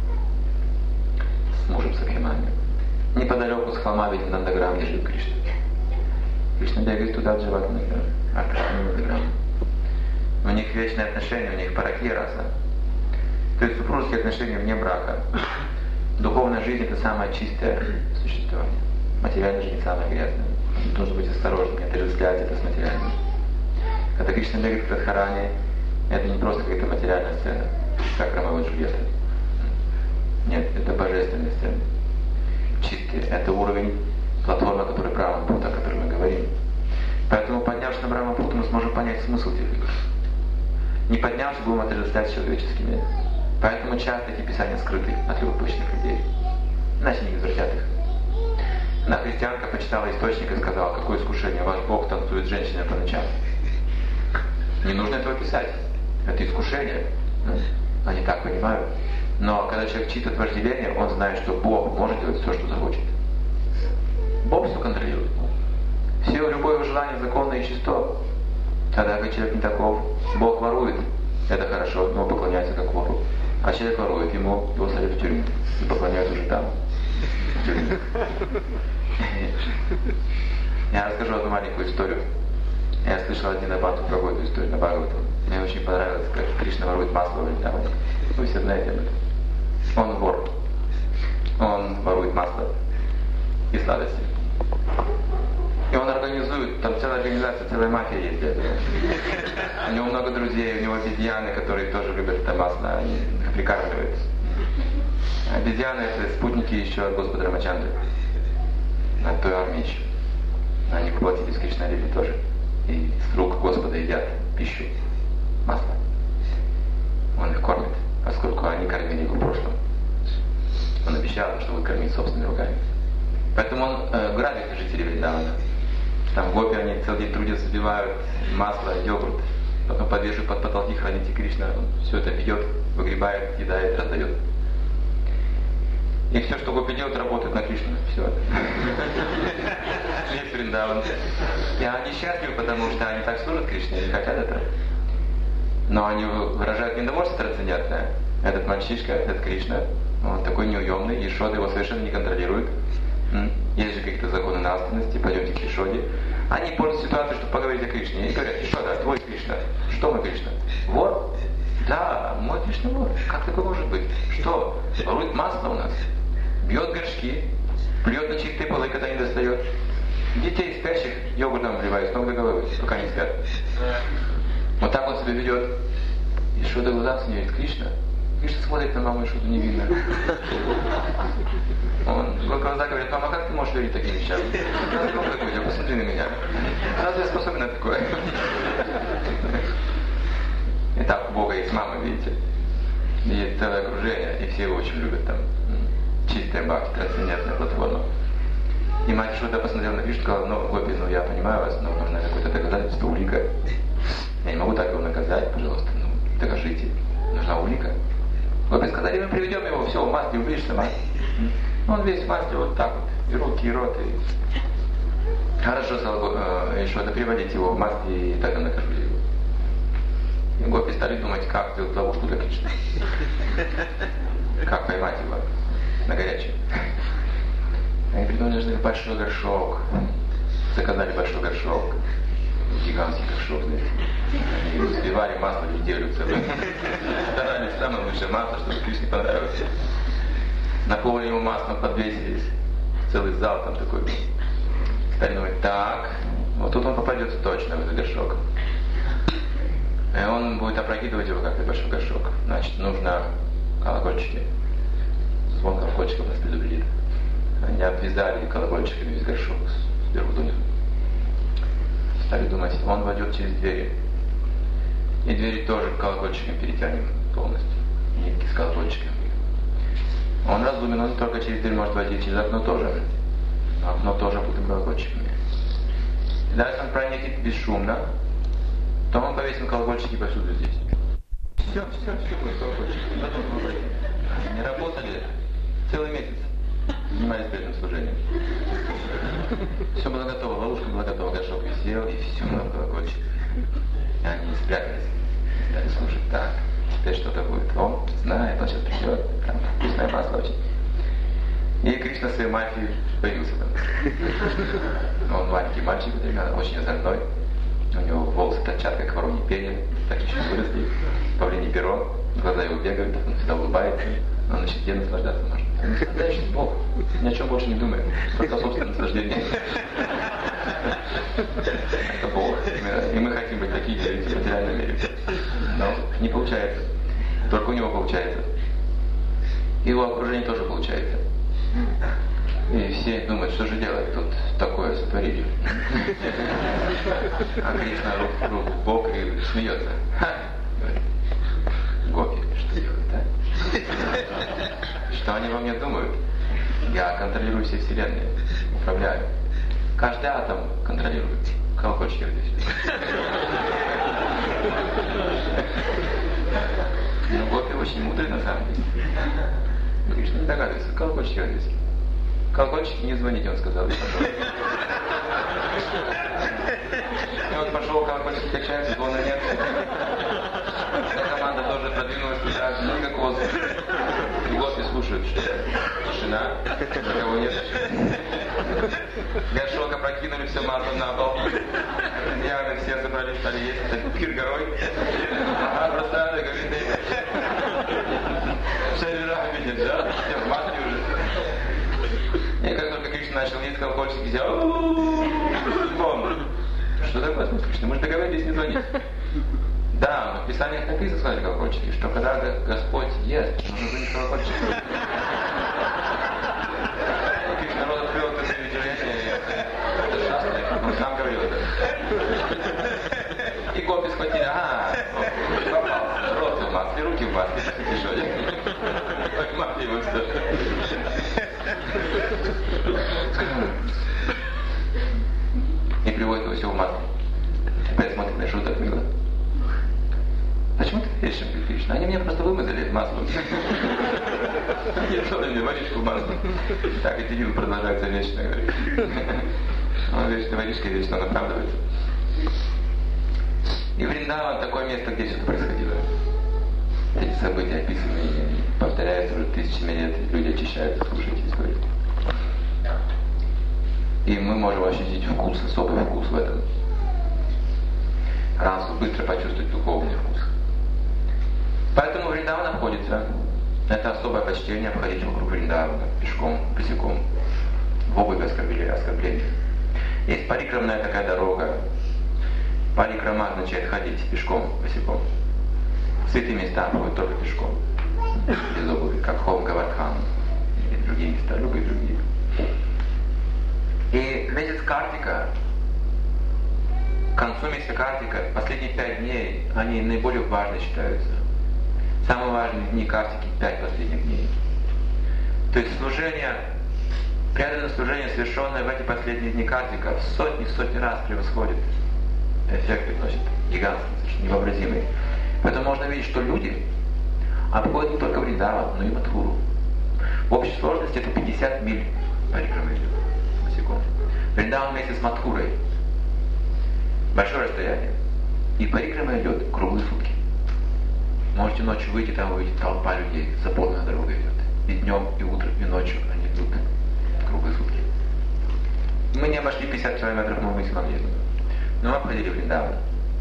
S1: с мужем Сабхимани. Неподалеку с холма видим Нандаграм, где живет Кришна. Кришна бегает туда, в Джават, Нандаграм. У них вечные отношения, у них паракия раса. То есть супружеские отношения вне брака. Духовная жизнь — это самое чистое существование. Материальная жизнь — самая грязная. Нужно быть осторожным, не отождествлять это с материальным. Когда Кришна бегает к Радхарани, это не просто какая-то материальная сцена, как Ромео и Джульетта. Нет, это божественная сцена. Чистый. Это уровень платформы, который Брахмапута, о которой мы говорим. Поэтому, поднявшись на Брахмапуту, мы сможем понять смысл этих игр. Не поднявшись, будем отождествлять с человеческими. Поэтому часто эти писания скрыты от любопытных людей. Иначе не возвратят их. Одна христианка почитала источник и сказала, какое искушение, ваш Бог танцует с женщиной по ночам. Не нужно этого писать. Это искушение. Они так понимают. Но когда человек читает вожделение, он знает, что Бог может делать все, что захочет. Бог все контролирует. Все любое его желание законно и чисто. Тогда как человек не таков, Бог ворует. Это хорошо, ему поклоняются как вору. А человек ворует, его садят в тюрьму. И поклоняются уже там. В тюрьме. Я расскажу одну маленькую историю. Я слышал один Аббату про эту историю на Бхагаватам. Мне очень понравилось, как Кришна ворует масло в Вриндаване. Вы все знаете об этом. Он вор. Он ворует масло и сладости. И он организует, там целая организация, целая мафия есть для этого. У него много друзей, у него обезьяны, которые тоже любят это масло, они их прикармливают. Обезьяны — это спутники еще от Господа Рамачандры, от той армии еще. Они воплотились в Кришна-лиле тоже. И с рук Господа едят пищу, масло. Он их кормит, поскольку они кормили его в прошлом. Он обещал, что будет кормить собственными руками. Поэтому он грабит жителей Вриндавана. Там гопи, они целый день трудятся, сбивают масло, йогурт, потом подвешивают под потолки, храните Кришна, он все это пьет, выгребает, съедает, раздает. И все, что гопи делают, работает на Кришну. Все. Весь Вриндаван. И они счастливы, потому что они так служат Кришне, они хотят это. Но они выражают недовольство трансцендентное. Этот мальчишка, этот Кришна, он такой неуемный, Ешода его совершенно не контролирует. Есть же какие-то законы нравственности, пойдемте к Ешоде. Они пользуются ситуацией, чтобы поговорить о Кришне. И говорят: Ешода, твой Кришна. Что мой Кришна? Вор? Да, мой Кришна вор. Как такое может быть? Что? Ворует масло у нас. Бьет горшки, плюет на чистые полы, когда не достает. Детей спящих йогуртом вливает с ног до головы, пока не спят. Вот так он себя ведет. Ешода глаза с ней, Кришна. Кришна смотрит на маму, Ешоду не видно. Он глаза говорит: мама, как ты можешь верить таким вещам? Посмотри на меня. Разве я способен на такое? Итак, у Бога есть мама, видите? Есть целое окружение, и все его очень любят там. Чистая бхакти, трансцендентная платформа. И мать Ешода посмотрела на Кришну и сказала: ну, гопи, ну я понимаю вас, но нужно какое-то доказательство, улика. Я не могу так его наказать, пожалуйста, ну докажите. Нужна улика. Гопи сказали: мы приведем его, все, в масле увидишь сама. Он весь в масле вот так вот, и руки, и рот, и... Хорошо, сказал Ешода, приводите его в масле, и так я накажу его. И гопи стали думать, как сделать ловушку для Кришны. Как поймать его на горячем. Они придумали, что большой горшок. Заказали большой горшок. Гигантский горшок, знаете. Они взбивали масло неделю целую. Старались самое лучшее масло, чтобы Кришне понравилось. Наполнили ему маслом, подвесились. Целый зал там такой был. Стали думать: так, вот тут он попадется точно в этот горшок. И он будет опрокидывать его, как-то большой горшок. Значит, нужно колокольчики. Звон колокольчиков нас предупредит. Они обвязали колокольчиками весь горшок сверху донизу. Стали думать: он войдет через двери. И двери тоже колокольчиками перетянем полностью. Нитки с колокольчиками. Он разумен, он не только через дверь может войти, через окно тоже. Окно тоже будет колокольчиками. И даже если он проникнет бесшумно, то мы повесим колокольчики повсюду здесь. Все будет колокольчики. Не работали целый месяц. Занимались преданным служением. Все было готово, ловушка была готова, горшок висел, и все было колокольчик. И они спрятались, стали слушать: так, теперь что-то будет. Он знает, он сейчас придет, прям вкусное масло очень. И Кришна в своей мафии появился там. Он маленький мальчик, очень озорной. У него волосы торчат, как вороньи перья, так еще не выросли. Павлиний перо, глаза его бегают, он всегда улыбается. Он начнет где наслаждаться может. Он настоящий Бог, ни о чем больше не думает, только собственное наслаждение. Это Бог. И мы хотим быть такими, в материальном мире. Но не получается. Только у него получается. И его окружение тоже получается. И все думают, что же делать, тут такое сотворили. А Кришна руку в бок и смеется. Гопи, что делать, да? Что они во мне думают? Я контролирую все вселенные, управляю. Каждый атом контролирует. Колокольчики здесь. Но гопи очень мудрые на самом деле. Кришна не догадывается. Колокольчики здесь. Колокольчики не звоните, он сказал. И вот пошел, колокольчики качаются, звона нет. Команда тоже продвинулась туда, никакого звука. И гопи слушают, что тишина, никого нет. Горшок опрокинули, все масло на пол. Явно все собрались, стали есть, это пир горой. А просто говорит: шарира видит, да? Все в масле уже. И как только Кришна начал есть, колокольчики взял. что такое смысл Кришны? Мы же договорились не звонить. Да, в Писаниях написано, смотрите, колокольчики, что когда Господь ест, нужно звонить колокольчики. Кришна народ открыл это заведение, это шастри, он сам говорил это. И гопи схватили, попался, рот в масле, руки в масле, еще поймали его все. И приводит его все в масло. Опять смотрит на шуток мило. Почему ты веришь им, Кришна? Они меня просто вымазали маслом. Они дали мне водичку в масло. Так эти дни продолжаются вечно, говорит. Он вечно водичка вечно он оправдывается. И Вриндаван такое место, где все это происходило. Эти события описаны и повторяются уже тысячами лет. Люди очищаются, слушайте историю. И мы можем ощутить вкус, особый вкус в этом. Раз быстро почувствовать духовный вкус. Поэтому Вриндаван обходится. Это особое почтение обходить вокруг Вриндавана пешком, босиком. В обувь оскорбления. Есть парикрамная такая дорога. Парикрама означает ходить пешком, босиком. В святые места ходят только пешком. Без обуви, как Хом Гавардхан и другие места, любые другие. И месяц Картика, к концу месяца Картика, последние 5 дней, они наиболее важные считаются. Самые важные дни Картики 5 последних дней. То есть служение, преданное служение, совершенное в эти последние дни Картика, в сотни раз превосходит. Эффект приносит гигантский, совершенно невообразимый. Поэтому можно видеть, что люди обходят не только Вриндаван, но и Мадхуру. В общей сложности это 50 миль парикрамы идет. Вриндаван вместе с Мадхурой. Большое расстояние. И парикрама идет круглые сутки. Можете ночью выйти, там увидеть толпа людей, заполненная дорога идет. И днем, и утром, и ночью они идут круглые сутки. Мы не обошли 50 километров, но мы смогли. Но мы обходили Вриндаван.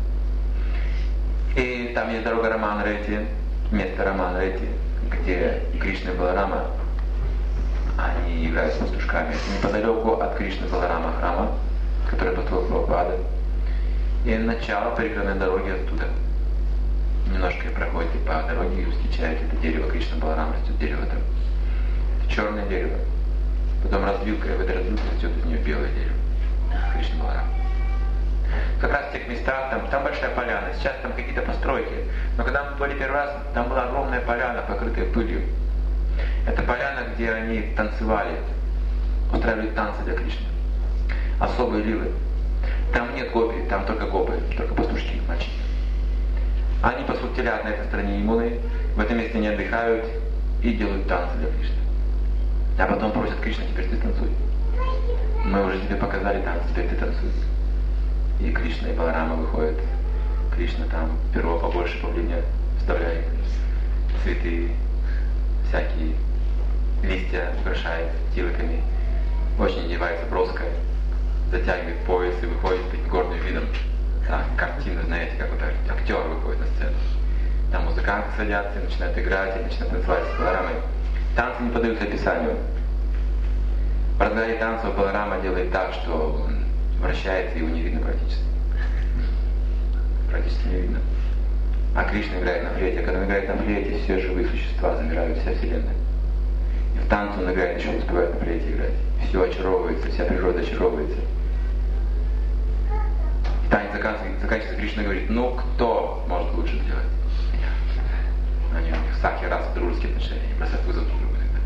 S1: И там есть дорога Раман-Рети, место Раман-Рети, где Кришна и Баларама, они являются пастушками. Неподалеку от Кришны Баларама храма, который построил Прабхупада. И начало парикрамной дороги оттуда. Немножко проходите по дороге и встречаете это дерево Кришна Баларама, растет дерево там. Черное дерево. Потом развилка, и в этой развилке растет из нее белое дерево. Кришна Баларама. Как раз в тех местах, там большая поляна. Сейчас там какие-то постройки. Но когда мы были первый раз, там была огромная поляна, покрытая пылью. Это поляна, где они танцевали, устраивали танцы для Кришны. Особые лилы. Там нет гопи, там только гопы, только пастушки, мальчики. Они пасут телят на этой стороне Ямуны, в этом месте не отдыхают и делают танцы для Кришны. А потом просят Кришна, теперь ты танцуй. Мы уже тебе показали танцы, теперь ты танцуй. И Кришна и Баларама выходят. Кришна там перо побольше павлиня вставляет, цветы, всякие листья украшает тилоками. Очень одевается броско, затягивает пояс и выходит с таким гордым видом. Так, картина, знаете, как вот актер выходит на сцену. Там музыканты садятся и начинают играть, и начинают танцевать с Баларамой. Танцы не поддаются описанию. В разгаре танцев Баларама делает так, что он вращается, его не видно практически. Практически не видно. А Кришна играет на флейте. Когда он играет на флейте, все живые существа замирают, вся вселенная. И в танце он играет, еще успевает на флейте играть. Все очаровывается, вся природа очаровывается. И танец заканчивается, Кришна говорит, ну кто может лучше сделать? Они у них всякий раз дружеские отношения, они бросают вызов друг другу иногда.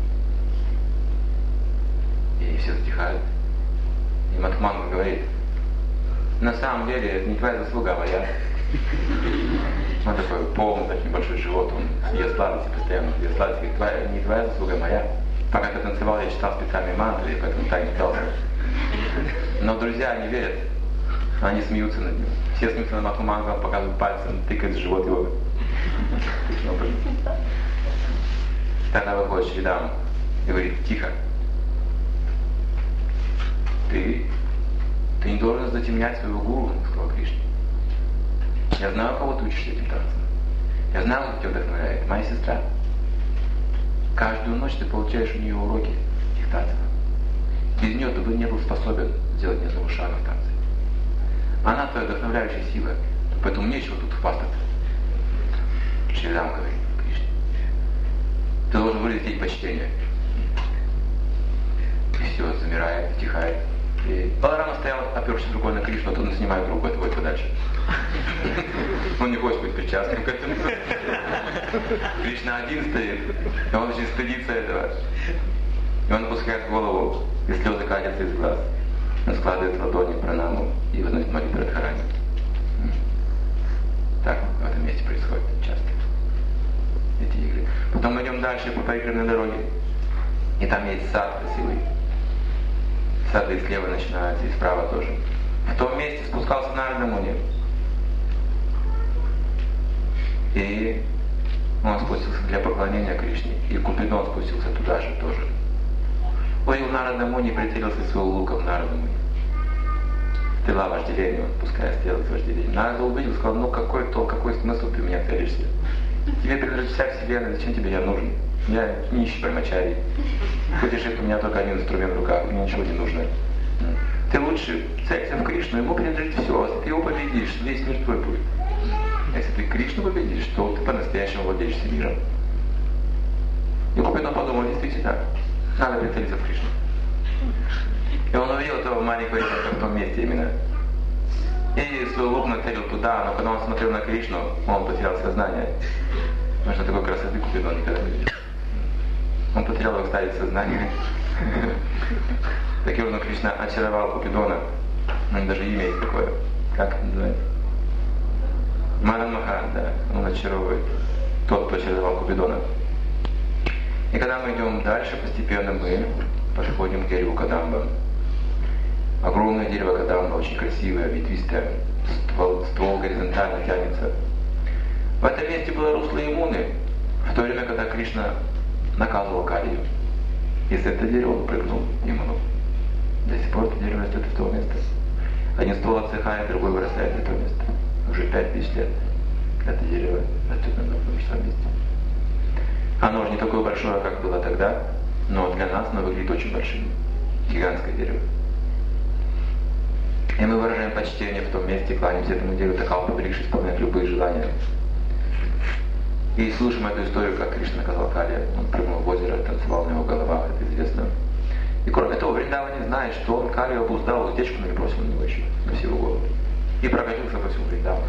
S1: И все затихают. И Мадхман говорит, на самом деле это не твоя заслуга, а моя. Он такой полный, такой большой живот, он ест сладости постоянно, ест сладости, говорит, не твоя заслуга, а моя. Пока ты танцевал, я читал специальные мантры, поэтому так не пытался. Но друзья не верят, они смеются над ним. Все смеются над Мадхманом, показывают пальцем, тыкают в живот его. Тогда выходит Шридам и говорит, тихо. Ты не должен затемнять своего гуру, сказал Кришна. Я знаю, кого ты учишься этим танцем. Я знаю, кто тебя вдохновляет. Моя сестра. Каждую ночь ты получаешь у нее уроки этих танцев. Без нее ты бы не был способен сделать ни одного шага в танце.
S4: Она твоя вдохновляющая сила. Поэтому нечего тут хвастаться. Шридам говорит Кришне. Ты должен выразить ей почтение. И все, замирает, стихает. И Баларама стоял, опершись рукой на Кришну, а тут он снимает руку, отводит подальше. Он не хочет быть причастным к этому. Кришна один стоит, и он очень стыдится этого. И он опускает голову, и слезы катятся из глаз. Он складывает ладони в пранаму и возносит молитву Радхарани. Так в этом месте происходит часто. Эти игры. Потом мы идем дальше по пригородной дороге. И там есть сад красивый. Сады слева начинаются, и справа тоже. В том месте спускался Нарада Муни. И он спустился для поклонения Кришне. И Купидон спустился туда же тоже. Увидел Нарада Муни и прицелился своим луком Нарада Муни. Стрела вожделения, он пускай стрелы с вожделением. Нарада увидел, сказал, ну какой толк, какой смысл ты меня целишься? Тебе принадлежит вся вселенная, зачем тебе я нужен? Я нищий брамачари. Путешествие, у меня только один инструмент в руках, мне ничего не нужно. Ты лучше целься в Кришну, ему принадлежит все. Если ты его победишь, весь мир твой будет. Если ты Кришну победишь, то ты по-настоящему владеешь всем миром. И Купидон подумал, действительно, надо прицелиться в Кришну. И он увидел этого маленького ребенка в том месте именно. И свой лук нацелил туда, но когда он смотрел на Кришну, он потерял сознание. Потому что такой красоты Купидон никогда не видел. Он потерял в экстазе сознание. Таким образом Кришна очаровал Купидона. У него даже имя есть такое. Как это называется? Мадан Махан, да. Он очаровывает. Тот, кто очаровал Купидона. И когда мы идем дальше, постепенно мы подходим к дереву Кадамба. Огромное дерево Кадамба, очень красивое, ветвистое. Ствол горизонтально тянется. В этом месте было русло Ямуны, в то время, когда Кришна наказывал Калию. И с этого дерева он прыгнул в Ямуну. До сих пор это дерево растет в то место. Один ствол отсыхает, другой вырастает в это место. Уже 5000 лет это дерево растет на том же самом месте. Оно уже не такое большое, как было тогда, но для нас оно выглядит очень большим. Гигантское дерево. И мы выражаем почтение в том месте, кланяемся этому дереву, такал побригшись, исполнять любые желания. И слушаем эту историю, как Кришна наказал Кали. Он прыгнул в озеро, танцевал на его головах, это известно. И кроме того, Вриндава не знает, что он Кали обуздал утечку, но не бросил на него еще, на всю его голову. И прокатился по всему Вриндаву.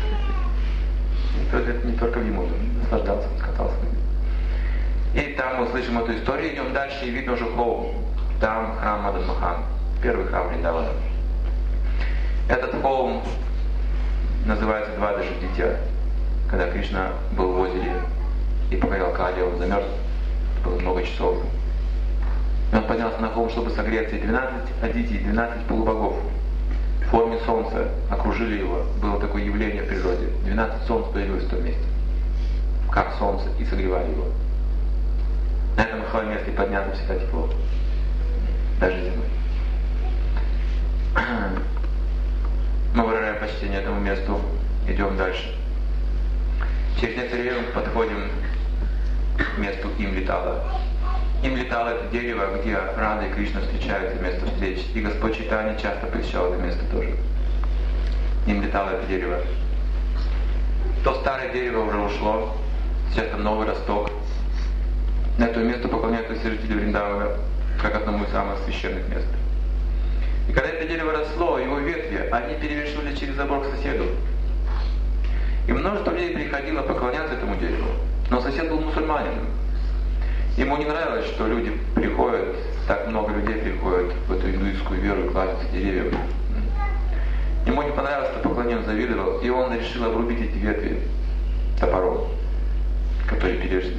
S4: Не только в Ямуну, наслаждался, катался. И там мы слышим эту историю, идем дальше, и видно уже холм. Там храм Мадан Махан, первый храм Вриндавана. Этот холм называется «Двадаши дитя». Когда Кришна был в озере и покорял Кали, он замерз, было много часов. И он поднялся на холм, чтобы согреться, и 12 адитий, 12 полубогов в форме солнца окружили его. Было такое явление в природе. 12 солнц появилось в том месте, как солнце, и согревали его. На этом холме, если подняться, всегда тепло. Даже зимой. Мы выражаем почтение этому месту, идем дальше. Через некоторое время подходим к месту Имлитала. Имлитала — это дерево, где Рада и Кришна встречаются, место встреч. И Господь Чайтанья часто посещал это место тоже. Имлитала — это дерево. То старое дерево уже ушло, сейчас там новый росток. На это место поклоняются все жители Вриндавана, как одному из самых священных мест. И когда это дерево росло, его ветви, они перевешивали через забор к соседу. И множество людей приходило поклоняться этому дереву. Но сосед был мусульманином. Ему не нравилось, что люди приходят, так много людей приходят в эту индуистскую веру и кланяются деревьям. Ему не понравилось, что поклонение, он завидовал, и он решил обрубить эти ветви топором, которые перевешивались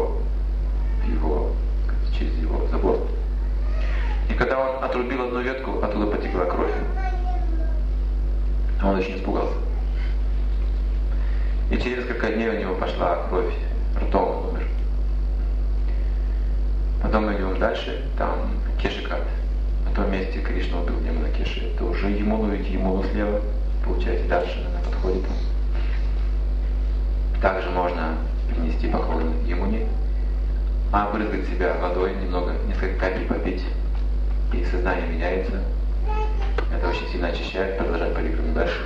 S4: через его забор. И когда он отрубил одну ветку, оттуда потекла кровь. Он очень испугался. И через несколько дней у него пошла кровь, ртом он умер. Потом мы идем дальше, там Кешикат. На том месте Кришна убил демона Кеши. Это уже Ямуну, ведь Ямуну слева, получается, дальше она подходит. Также можно принести поклон Ямуне, обрызгать себя водой немного, несколько капель попить, и сознание меняется. Это очень сильно очищает, продолжать парикраму дальше.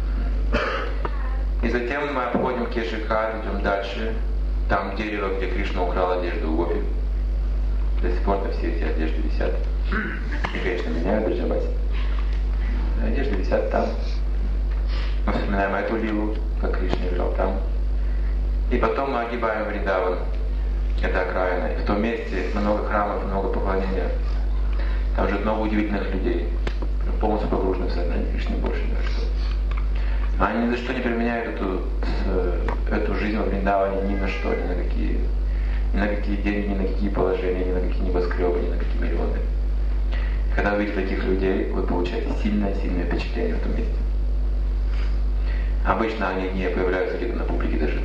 S4: И затем мы обходим Кеши-Гхат, идем дальше. Там дерево, где Кришна украл одежду у гопи. До сих пор-то все эти одежды висят. И, конечно, меняют Бриджабаси. Одежды висят там. Мы вспоминаем эту лилу, как Кришна играл там. И потом мы огибаем Вриндаван. Это окраина. И в том месте много храмов, много поклонения. Там живет много удивительных людей. Полностью погружены в сознание Кришны, больше ни на что. Они ни за что не применяют эту жизнь во Вриндаване ни на что, ни на какие деньги, ни на какие положения, ни на какие небоскребы, ни на какие миллионы. Когда вы видите таких людей, вы получаете сильное впечатление в том месте. Обычно они не появляются где-то на публике даже.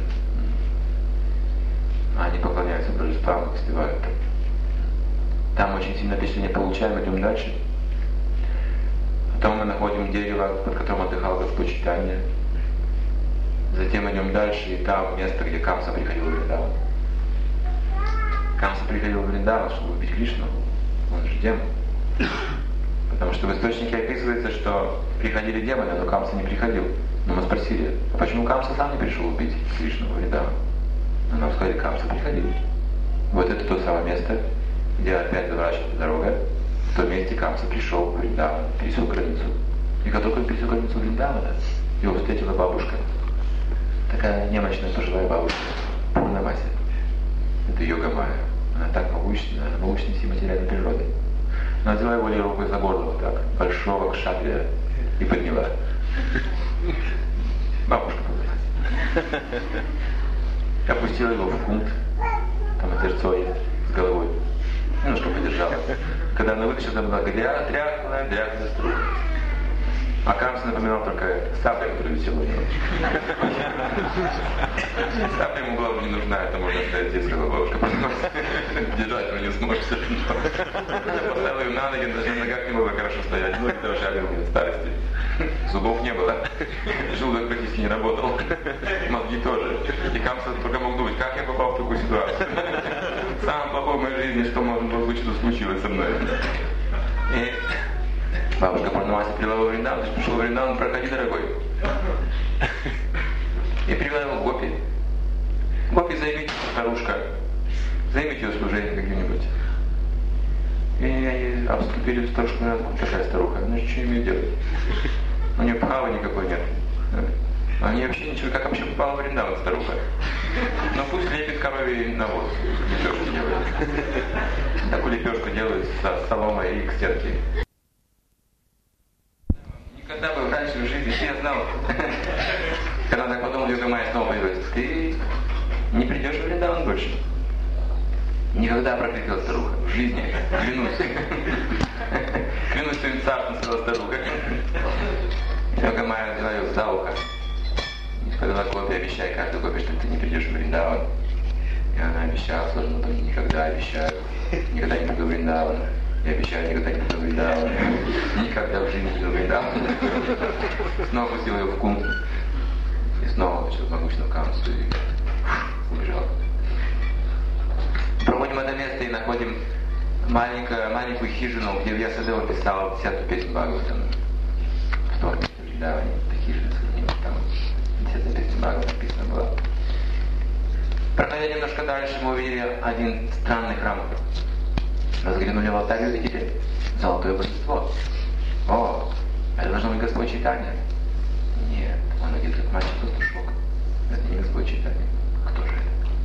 S4: Они поклоняются божествам, успевают. Там очень сильное впечатление получаем, идем дальше. Потом мы находим дерево, под которым отдыхал Господь Чайтанья. Затем идем дальше, и там место, где Камса приходил в Вриндаван. Камса приходил в Вриндаван, чтобы убить Кришну. Он же демон. Потому что в источнике описывается, что приходили демоны, но Камса не приходил. Но мы спросили, а почему Камса сам не пришел убить Кришну в Вриндаван? Но нам сказали, Камса приходил. Вот это то самое место, где опять заворачивается дорога. В том месте Камса пришел в Вриндаван, пересек границу. И как только он пересек границу Вриндавана, его встретила бабушка. Такая немощная пожилая бабушка, Пурнамаси. Это Йога Майя. Она так могущественна, она могущественна всей материальной природой. Она взяла его левой рукой за горло, вот так, большого кшатрия, и подняла. Бабушка поднялась. Опустила его в кунт, там озерцо есть, с головой. Немножко подержала. Когда она вытащила, она была дряхлая струя. А Камса напоминал только сапля, которая висела у него. Сапля ему главное не нужна, это можно сказать, детская бабушка. Держать его не сможешь. Поставила ее на ноги, даже на ногах не было хорошо стоять. Ноги тоже огромные от старости. Зубов не было. Желудок практически не работал. Мозги тоже. И Камса только мог думать, как я попал в такую ситуацию. Самое плохое в моей жизни, что может быть, что случилось со мной. И бабушка Пурнамаси привела его в Вриндаван, пришел в Вриндаван, проходи, дорогой. И привела его к Гопи. Гопи, займите старушка, займите ее служение как-нибудь. И они обступили старушку, такая старуха, ну что имею делать? У нее права никакой нет. Они вообще ничего, как вообще попала в Вриндаван старуха. Но пусть лепит коровий навоз, лепешки делают. Такую лепешку делают с соломой и к стенке. Никогда бы раньше в жизни я знал, когда так подумал, Йога Майя снова появилась, ты не придешь в Вриндаван больше. Никогда, прокричала старуха, в жизни, клянусь. Клянусь своим царством, сказала старуха. Йога Майя взяла ее за ухо. И сказала Гопи, обещай каждой Гопи, что ты не придешь в Вриндаван. И она обещала, сложно, но никогда обещаю. Никогда не приду в Вриндаван. Я обещаю, никогда не приду в Вриндаван. Никогда в жизни не приду в Вриндаван. Снова пустила ее в кунт. И снова начал могучную Камсу и убежал. Проходим это место и находим маленькую хижину, где Вьясадева писал 10-ю песню Бхагаватам. В том месте в Вриндаване, это хижина с ним, там 10-я песня Бхагаватам написана была. Проходя немножко дальше, мы увидели один странный храм. Взглянули в алтарь и увидели золотое божество. О, это должно быть Господь Чайтанья. Нет, он одет мальчик-пастушок. Это не Господь Чайтанья. Кто же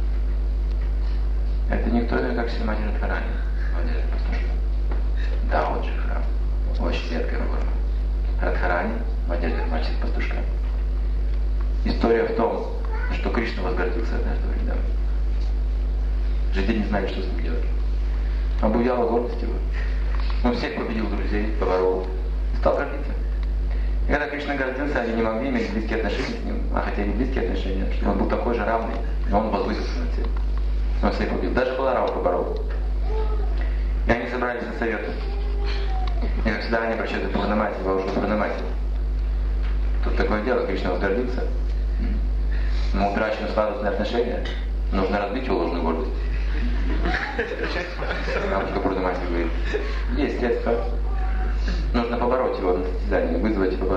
S4: это? Это никто иной, как Шримати Радхарани. Он одет пастушок. Да, он же храм. Очень редкая форма. Радхарани в одежде мальчик-пастушка. История в том, что Кришна возгордился однажды в Вриндаване. Жители не знали, что с ним делать. Обуяла гордость его. Он всех победил друзей, поворол. Стал гордиться. И когда Кришна гордился, они не могли иметь близкие отношения с ним, а хотели близкие отношения, что он был такой же равный, но он возвысился над всем. Он всех победил. Даже Баларама поборол. И они собрались на совет. И как всегда они обращаются к Пурнамаси, бабушку Пурнамаси. Тут такое дело, Кришна возгордился. Ему утрачены сладостные отношения. Нужно разбить его ложную гордость. Бабушка Пурнамаси говорит, есть средства. Нужно побороть его на состязании.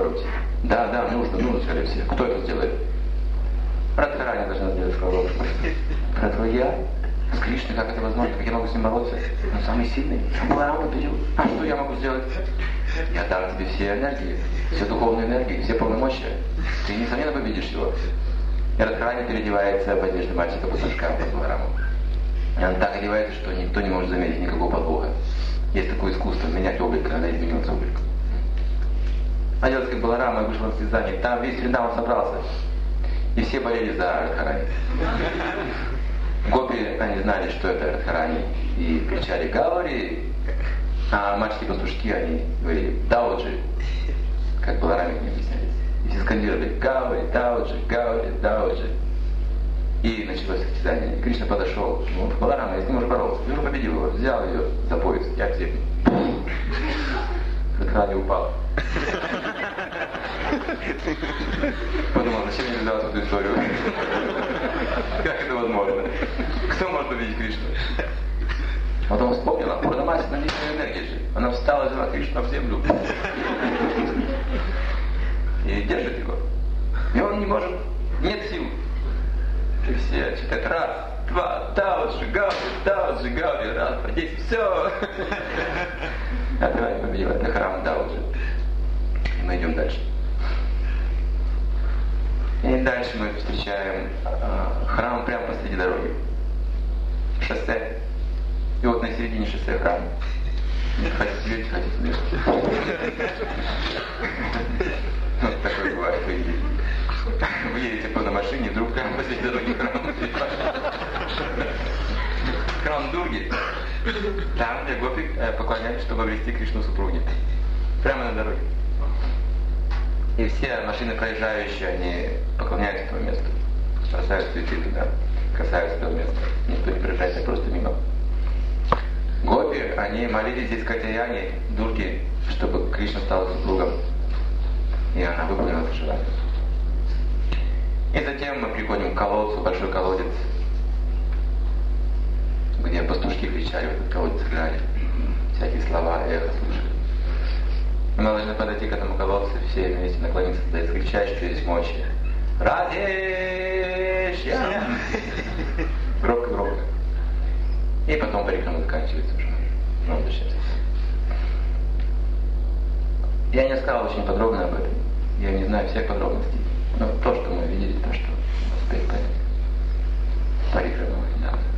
S4: бороться. Да, нужно, сказали все. Кто это сделает? Радхарани должна сделать, сказал Бабушка. Я? С Кришной, как это возможно? Как я могу с ним бороться? Он самый сильный. Баларама победил. А что я могу сделать? Я дам тебе все энергии, все духовные энергии, все полномочия. Ты, несомненно, победишь его. И Радхарани переодевается в одежды мальчика-пастушка под Балараму. И она так одевается, что никто не может заметить никакого подвоха. Есть такое искусство, менять облик, когда изменился облик. Оделась как Баларама и вышла на состязание. Там весь Вриндаван собрался. И все болели за Радхарани. Гопи, они знали, что это Радхарани, и кричали «Гаури!», а мальчики-пастушки, они говорили «Дауджи», как Балараме не объяснялись. И все скандировали «Гаури, Дауджи, Гаури, Дауджи». И началось состязание. И Кришна подошел, Баларама, я с ним уже боролся, я уже победил его, взял ее за пояс, я к земле. Радхарани упал. Подумал, зачем я взял эту историю? Как это возможно? Кто может победить Кришну? Потом вспомнила, Пурнамаси наличная энергия же. Она встала, взяла Кришну в землю. И держит его. И он не может, нет сил. И все читают раз, два, Дауджи, Гаури, раз, по 10, все. Радхарани победила, это храм Дауджи. И мы идем дальше. И дальше мы встречаем храм прямо посреди дороги. Шоссе. И вот на середине шоссе храм. Хотите верить, хотите нет. Вот такое бывает, вы едете на машине, вдруг прямо посреди дороги храм. Храм Дурги. Там, где гопи поклонялись, чтобы обрести Кришну супруги. Прямо на дороге. И все машины проезжающие, они поклоняются этому месту. Бросают цветы туда, касаются этого места. Никто не проезжает, а просто мимо. Гопи, они молились здесь Катаяне, Дурги, чтобы Кришна стал супругом. И она выполнила это желание. И затем мы приходим к колодцу, большой колодец, где пастушки кричали, в этот колодец играли. Всякие слова, эхо слушали. Мы должны подойти к этому колодцу, все вместе наклониться туда и закричать, что есть мочи. Радеш! Громко. И потом парикрама заканчивается уже. Мы возвращаемся. Я не сказал очень подробно об этом. Я не знаю всех подробностей. Но то, что мы видели, то, что успели понять. Парикрама, да.